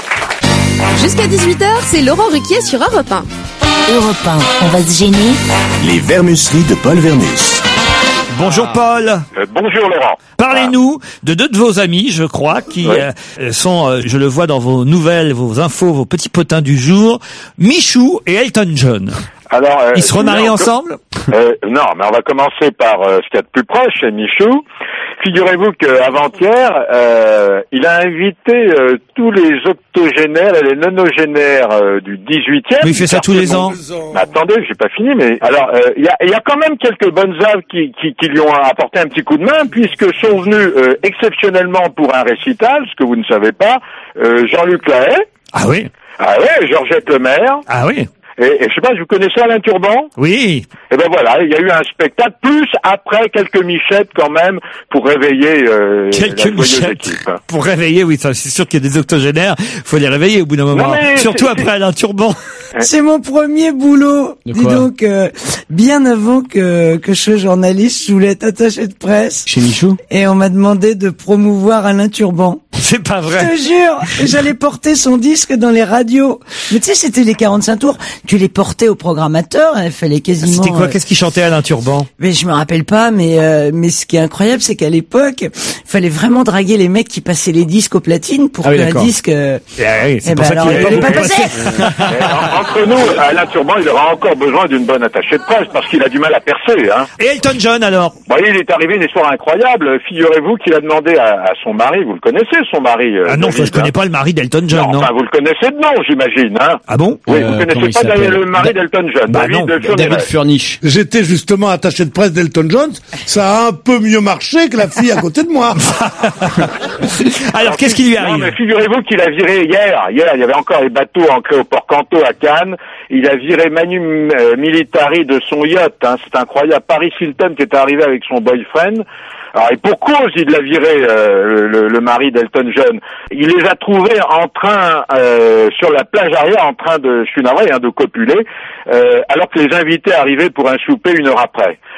Jusqu'à dix-huit heures, c'est Laurent Ruquier sur Europe un. Europe un, on va se gêner. Les vermusseries de Paul Vermus. Bonjour Paul. Euh, bonjour Laurent. Parlez-nous de deux de vos amis, je crois, qui Ouais. euh, sont, euh, je le vois dans vos nouvelles, vos infos, vos petits potins du jour, Michou et Elton John. Alors, euh, Ils se remarient non, ensemble? euh, Non, mais on va commencer par euh, ce qu'il y a de plus proche, c'est Michou. Figurez-vous qu'avant-hier, euh, il a invité euh, tous les octogénaires et les nonogénaires euh, du dix-huitième. Mais il fait ça tous les ans. Mais attendez, j'ai pas fini. Mais alors, euh, il y, a, il y a quand même quelques bonnes âmes qui, qui, qui lui ont apporté un petit coup de main, puisque sont venus euh, exceptionnellement pour un récital, ce que vous ne savez pas, euh, Jean-Luc Lahaye. Ah oui. Ah oui, Georgette Lemaire. Ah oui. Et, et je sais pas, vous connaissez Alain Turban? Oui. Et ben voilà, il y a eu un spectacle, plus après quelques michettes quand même, pour réveiller euh, Quelques la joyeuse michettes équipe. pour réveiller, oui, ça, c'est sûr qu'il y a des octogénaires, faut les réveiller au bout d'un moment. mais Surtout c'est- après un turban. C'est mon premier boulot. De Dis quoi donc, euh, bien avant que, que je sois journaliste, je voulais être attaché de presse. Chez Michou? Et on m'a demandé de promouvoir Alain Turban. C'est pas Je vrai. te jure, j'allais porter son disque dans les radios. Mais tu sais, c'était les quarante-cinq tours. Tu les portais au programmateur, il fallait quasiment... C'était quoi? euh, Qu'est-ce qu'il chantait Alain Turban? Mais je me rappelle pas, mais euh, mais ce qui est incroyable, c'est qu'à l'époque, il fallait vraiment draguer les mecs qui passaient les disques aux platines pour Ah oui, qu'un d'accord. disque... euh, Ah oui, c'est eh pour ben ça alors, qu'il il est allait pas pas beaucoup passer. Mais en- entre nous, Alain Turban, il aura encore besoin d'une bonne attachée de presse, parce qu'il a du mal à percer. Hein. Et Elton John alors? Bon, il est arrivé une histoire incroyable. Figurez-vous qu'il a demandé à, à son mari, vous le connaissez, son mari euh, Ah non, David, je connais hein. pas le mari d'Elton John, Non, non. enfin, vous le connaissez de nom, j'imagine. Hein. Ah bon? Oui, Euh, vous comment connaissez il pas s'appelle le mari d'Elton John, Bah David non, Furniret. David Furnish. J'étais justement attaché de presse d'Elton John. Ça a un peu mieux marché que la fille à côté de moi. Alors, qu'est-ce qui lui Non, arrive? mais figurez-vous qu'il a viré hier. Hier, il y avait encore les bateaux ancrés au port Canto à Cannes. Il a viré Manu euh, Militari de son yacht. Hein. C'est incroyable. Paris Hilton qui est arrivé avec son boyfriend. Alors, et pour cause, il l'a viré, euh, le, le mari d'Elton John. Il les a trouvés en train, euh, sur la plage arrière, en train de, je suis navré, hein, de copuler, euh, alors que les invités arrivaient pour un souper une heure après.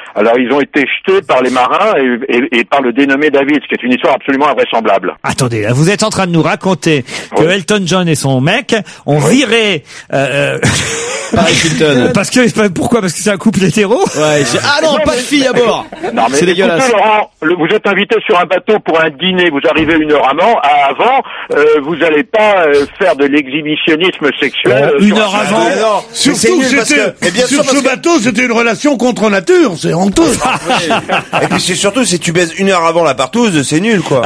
Alors ils ont été jetés par les marins et, et, et par le dénommé David, ce qui est une histoire absolument invraisemblable. Attendez, là, vous êtes en train de nous raconter que Oui. Elton John et son mec ont viré... Euh, Paris Hilton. parce que pourquoi? Parce que c'est un couple hétéro. Ouais. j'ai- Ah non, pas de filles à bord. Non, mais C'est dégueulasse. écoutez, Laurent, le- vous êtes invité sur un bateau pour un dîner, vous arrivez une heure avant, à- avant, euh, vous n'allez pas euh, faire de l'exhibitionnisme sexuel. Une sur un heure bateau. avant. non, mais c'est Surtout nul que parce c'était, que, mais bien sûr, sur parce ce que- bateau, c'était une relation contre nature, c'est honteux. et puis c'est surtout, si tu baises une heure avant la partouze, c'est nul, quoi.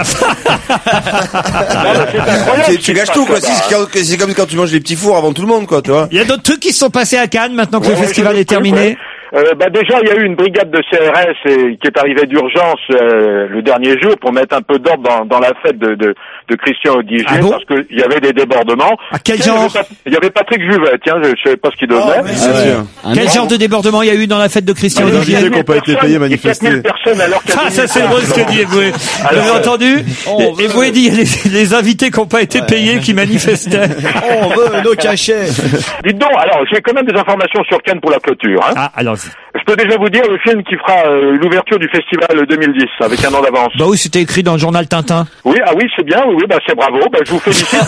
C'est- tu gâches tout, quoi. Si, c'est quand- c'est comme quand tu manges les petits fours avant tout le monde, quoi, tu vois. Il y a d'autres trucs qui se sont passés à Cannes maintenant que Ouais, le ouais, festival je- est terminé. ouais. Euh, bah déjà, il y a eu une brigade de C R S et, qui est arrivée d'urgence euh, le dernier jour pour mettre un peu d'ordre dans, dans la fête de, de, de Christian Audigier, Ah bon parce qu'il y avait des débordements. À quel Tiens, genre il y avait Pat- Il y avait Patrick Juvet, tiens, je ne savais pas ce qu'il devenait. Ah ouais. Quel genre de débordement il y a eu dans la fête de Christian Les Audigier? invités qui n'ont pas été payés manifester. quatre mille personnes alors qu'il y a Ah, dix ça mille c'est drôle ce que dit Eboué. Vous avez entendu? Et Eboué dit il y a les, les invités qui n'ont pas été payés qui manifestaient. On veut nos cachets. Dites donc, alors j'ai quand même des informations sur Cannes pour la clôture. Hein. Ah, alors. Je peux déjà vous dire le film qui fera euh, l'ouverture du festival deux mille dix avec un an d'avance. Bah oui, c'était écrit dans le journal Tintin. Oui, ah oui, c'est bien, oui, oui, bah c'est bravo, bah je vous félicite.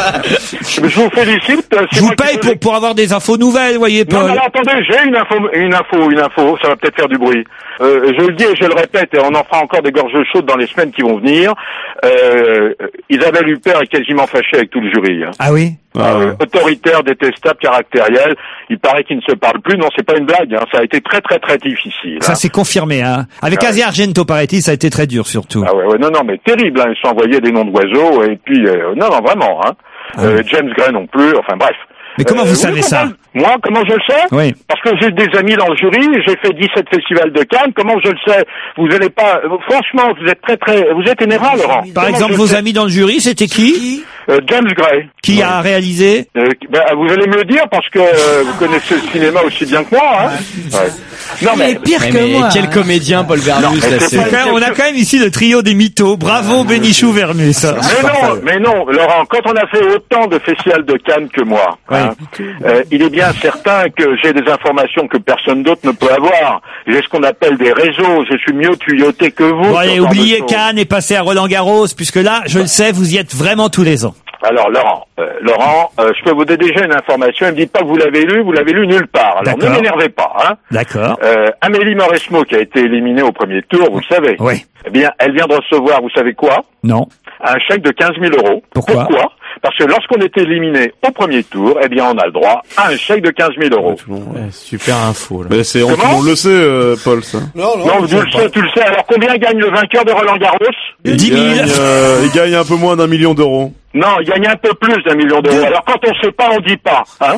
je vous félicite. euh, c'est Je vous moi qui paye faisais- pour, pour avoir des infos nouvelles, voyez, Non, Paul. mais alors, attendez, j'ai une info, une info, une info, ça va peut-être faire du bruit. Euh, je le dis et je le répète, et on en fera encore des gorges chaudes dans les semaines qui vont venir. Euh, Isabelle Huppert est quasiment fâchée avec tout le jury. Hein. Ah oui? Ah, euh, autoritaire, détestable, caractériel. Il paraît qu'ils ne se parlent plus. Non, c'est pas une blague. Hein. Ça a été très, très, très difficile. Ça hein. c'est confirmé, hein. Avec Ah Asia Argento, paraît-il, ça a été très dur, surtout. Ah ouais, ouais, non, non, mais terrible. Hein. Ils se sont envoyés des noms d'oiseaux et puis euh, non, non, vraiment. Hein. Euh, James Gray non plus. Enfin bref. Mais comment Euh, vous oui, savez ça? comment- Moi, comment je le sais? Oui. Parce que j'ai des amis dans le jury, j'ai fait dix-sept festivals de Cannes, comment je le sais? Vous allez pas, euh, franchement, vous êtes très très, vous êtes énervant, Laurent. Par Comment exemple, je vos sais? amis dans le jury, c'était qui? Euh, James Gray. Qui a réalisé? Euh, ben, vous allez me le dire parce que euh, vous connaissez le cinéma aussi bien que moi, hein? Ouais. Non, Il est pire Ouais, que mais moi. quel hein. comédien, Paul Vermus, Non, mais là, c'est c'est- pas- Quand même, on a quand même ici le trio des mythos. Bravo, Bénichou Vermus. Mais non, mais non, Laurent, quand on a fait autant de festivals de Cannes que moi, hein, euh, il est bien certain que j'ai des informations que personne d'autre ne peut avoir. J'ai ce qu'on appelle des réseaux, je suis mieux tuyauté que vous. Bon, sur allez, ce genre de oubliez choses. Cannes et passez à Roland Garros, puisque là, je le sais, vous y êtes vraiment tous les ans. Alors, Laurent, euh, Laurent, euh, je peux vous donner déjà une information. Ne me dites pas que vous l'avez lu, vous l'avez lu nulle part. Alors, ne D'accord. m'énervez pas, hein. D'accord. Euh, Amélie Mauresmo, qui a été éliminée au premier tour, vous le savez. Oui. Eh bien, elle vient de recevoir, vous savez quoi? Non. Un chèque de quinze mille euros. Pourquoi Parce que lorsqu'on est éliminé au premier tour, eh bien, on a le droit à un chèque de quinze mille euros. Ouais, super info, là. Mais c'est, on, tout le Comment monde le sait, euh, Paul, ça. Non, non, Non, tu le sais, tu le sais. Alors, combien gagne le vainqueur de Roland Garros? Il dix mille. gagne, euh, il gagne un peu moins d'un million d'euros. Non, il gagne un peu plus d'un million d'euros. Alors, quand on sait pas, on dit pas, hein.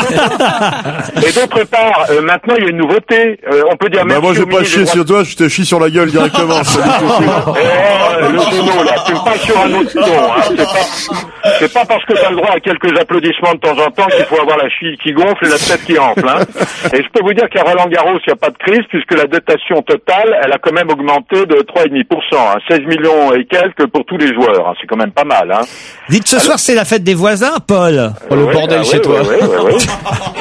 Et d'autre part, euh, maintenant, il y a une nouveauté. Euh, on peut dire Bah, merci moi, je au vais pas ministre chier des sur toi, je te chie sur la gueule directement. C'est pas du tout sûr. Eh, le genou, là, tu me passes sur un autre ton, hein. C'est pas, c'est pas parce que t'as le droit à quelques applaudissements de temps en temps qu'il faut avoir la cheville qui gonfle et la tête qui enfle, hein. Et je peux vous dire qu'à Roland Garros, il n'y a pas de crise puisque la dotation totale, elle a quand même augmenté de trois virgule cinq pour cent, hein. seize millions et quelques pour tous les joueurs, hein. C'est quand même pas mal, hein. Dites, ce soir, c'est la fête des voisins, Paul. Oh, le Ouais, bordel ah, chez ouais, toi. ouais, ouais, ouais, ouais.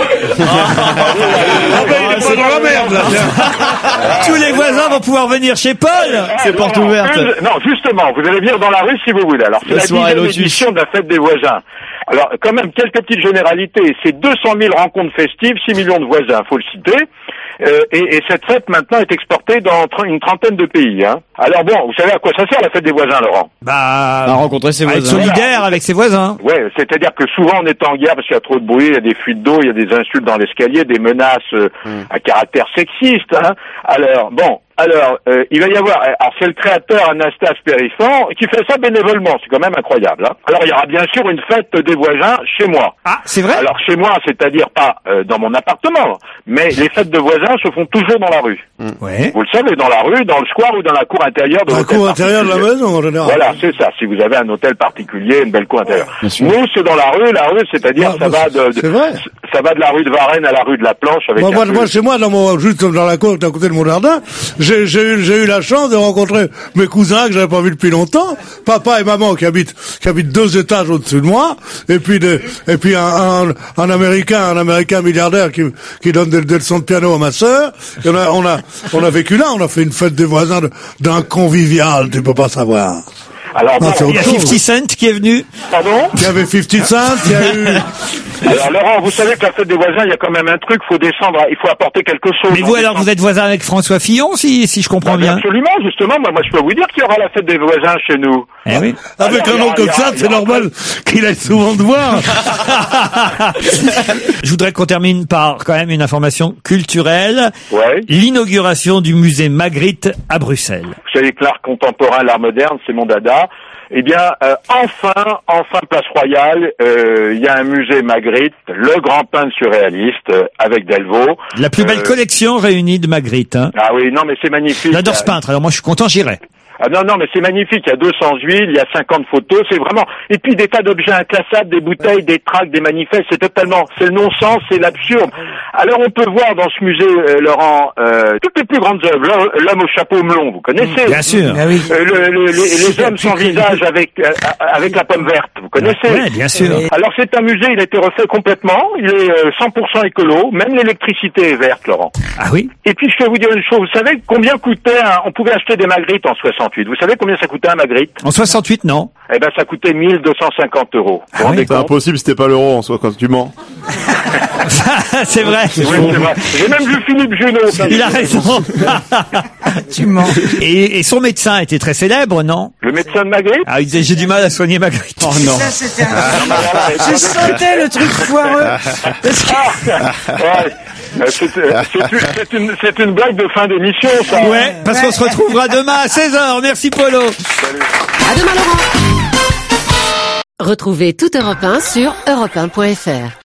Ah ben, il est pas dans la merde, là, tiens. Tous les voisins vont pouvoir venir chez Paul. C'est porte non, ouverte. une- non, justement, vous allez venir dans la rue si vous voulez. Alors, c'est La la soirée dixième Lotus. édition de la fête des voisins. Alors, quand même, quelques petites généralités. C'est deux cent mille rencontres festives, six millions de voisins, faut le citer. Euh, et, et cette fête, maintenant, est exportée dans tr- une trentaine de pays. Hein. Alors bon, vous savez à quoi ça sert, la fête des voisins, Laurent? Bah, À rencontrer ses à être voisins. solidaire avec ses voisins. Ouais, c'est-à-dire que souvent on est en guerre parce qu'il y a trop de bruit, il y a des fuites d'eau, il y a des insultes dans l'escalier, des menaces euh, à caractère sexiste. Hein. Alors bon, alors euh, il va y avoir, alors c'est le créateur Anastas Périfan qui fait ça bénévolement, c'est quand même incroyable. Hein. Alors il y aura bien sûr une fête des voisins chez moi. Ah, c'est vrai? Alors chez moi, c'est-à-dire pas euh, dans mon appartement, mais les fêtes de voisins se font toujours dans la rue. Ouais. Vous le savez, dans la rue, dans le square ou dans la cour intérieure de La l'hôtel cour intérieure de la particulier. maison, en général. Voilà, c'est ça. Si vous avez un hôtel particulier, une belle cour intérieure. Bien sûr. Nous, c'est dans la rue. La rue, c'est-à-dire, Ah, ça bah, va de, de- c'est vrai. ça va de la rue de Varennes à la rue de la Planche avec Moi, un moi, peu- moi, chez moi, dans mon, juste comme dans la cour, à côté de mon jardin, j'ai j'ai, j'ai eu, j'ai eu la chance de rencontrer mes cousins que j'avais pas vus depuis longtemps, papa et maman qui habitent, qui habitent deux étages au-dessus de moi, et puis des, et puis un, un, un américain, un américain milliardaire qui, qui donne des, des leçons de piano à ma sœur. Et on a, on a, on a vécu là, on a fait une fête des voisins de, d'un convivial, tu peux pas savoir. Alors, non, bon, il y a cinquante Cent qui est venu. Pardon? Il y avait cinquante Cent, il y a eu... Alors Laurent, vous savez que la fête des voisins, il y a quand même un truc, faut descendre, il faut apporter quelque chose. Mais vous alors, vous êtes voisin avec François Fillon, si, si je comprends bah, bien. Absolument, justement, moi, moi je peux vous dire qu'il y aura la fête des voisins chez nous. Eh oui. Avec alors, un nom comme ça, c'est normal qu'il aille souvent te voir. Je voudrais qu'on termine par quand même une information culturelle. Ouais. L'inauguration du musée Magritte à Bruxelles. Vous savez que l'art contemporain, l'art moderne, c'est mon dada. Eh bien, euh, enfin, enfin, Place Royale, euh, il y a un musée Magritte, le grand peintre surréaliste, euh, avec Delvaux. La plus belle euh, collection réunie de Magritte. Hein. Ah oui, non, mais c'est magnifique. J'adore ce peintre, alors moi je suis content, j'irai. Ah non, non, mais c'est magnifique, il y a deux cents huiles, il y a cinquante photos, c'est vraiment... Et puis des tas d'objets inclassables, des bouteilles, des tracts, des manifestes, c'est totalement... C'est le non-sens, c'est l'absurde. Alors on peut voir dans ce musée, euh, Laurent, euh, toutes les plus grandes œuvres. L'homme au chapeau melon, vous connaissez? Bien sûr. Euh, le, le, les, les hommes sans visage avec euh, avec la pomme verte, vous connaissez? Oui, bien sûr. Alors c'est un musée, il a été refait complètement, il est euh, cent pour cent écolo, même l'électricité est verte, Laurent. Ah oui? Et puis je vais vous dire une chose, vous savez combien coûtait un... On pouvait acheter des Magritte en soixante-huit, vous savez combien ça coûtait un Magritte? En soixante-huit, non. Eh ben, ça coûtait mille deux cent cinquante euros. Ah oui, c'est impossible, c'était pas l'euro en soi, quand tu mens. C'est vrai. Oui, c'est vrai. J'ai même vu Philippe Junot. Il a raison. Tu mens. Et, et son médecin était très célèbre, non? Le médecin de Magritte? Ah, il disait, j'ai du mal à soigner Magritte. Oh non. Ça, c'était un... Je sentais le truc foireux. Parce que... ouais. C'est, c'est, c'est, une, c'est une blague de fin d'émission, ça. Ouais, parce qu'on se retrouvera demain à seize heures. Merci, Polo. Salut. À demain, Laurent. Retrouvez tout Europe un sur europe un point F R.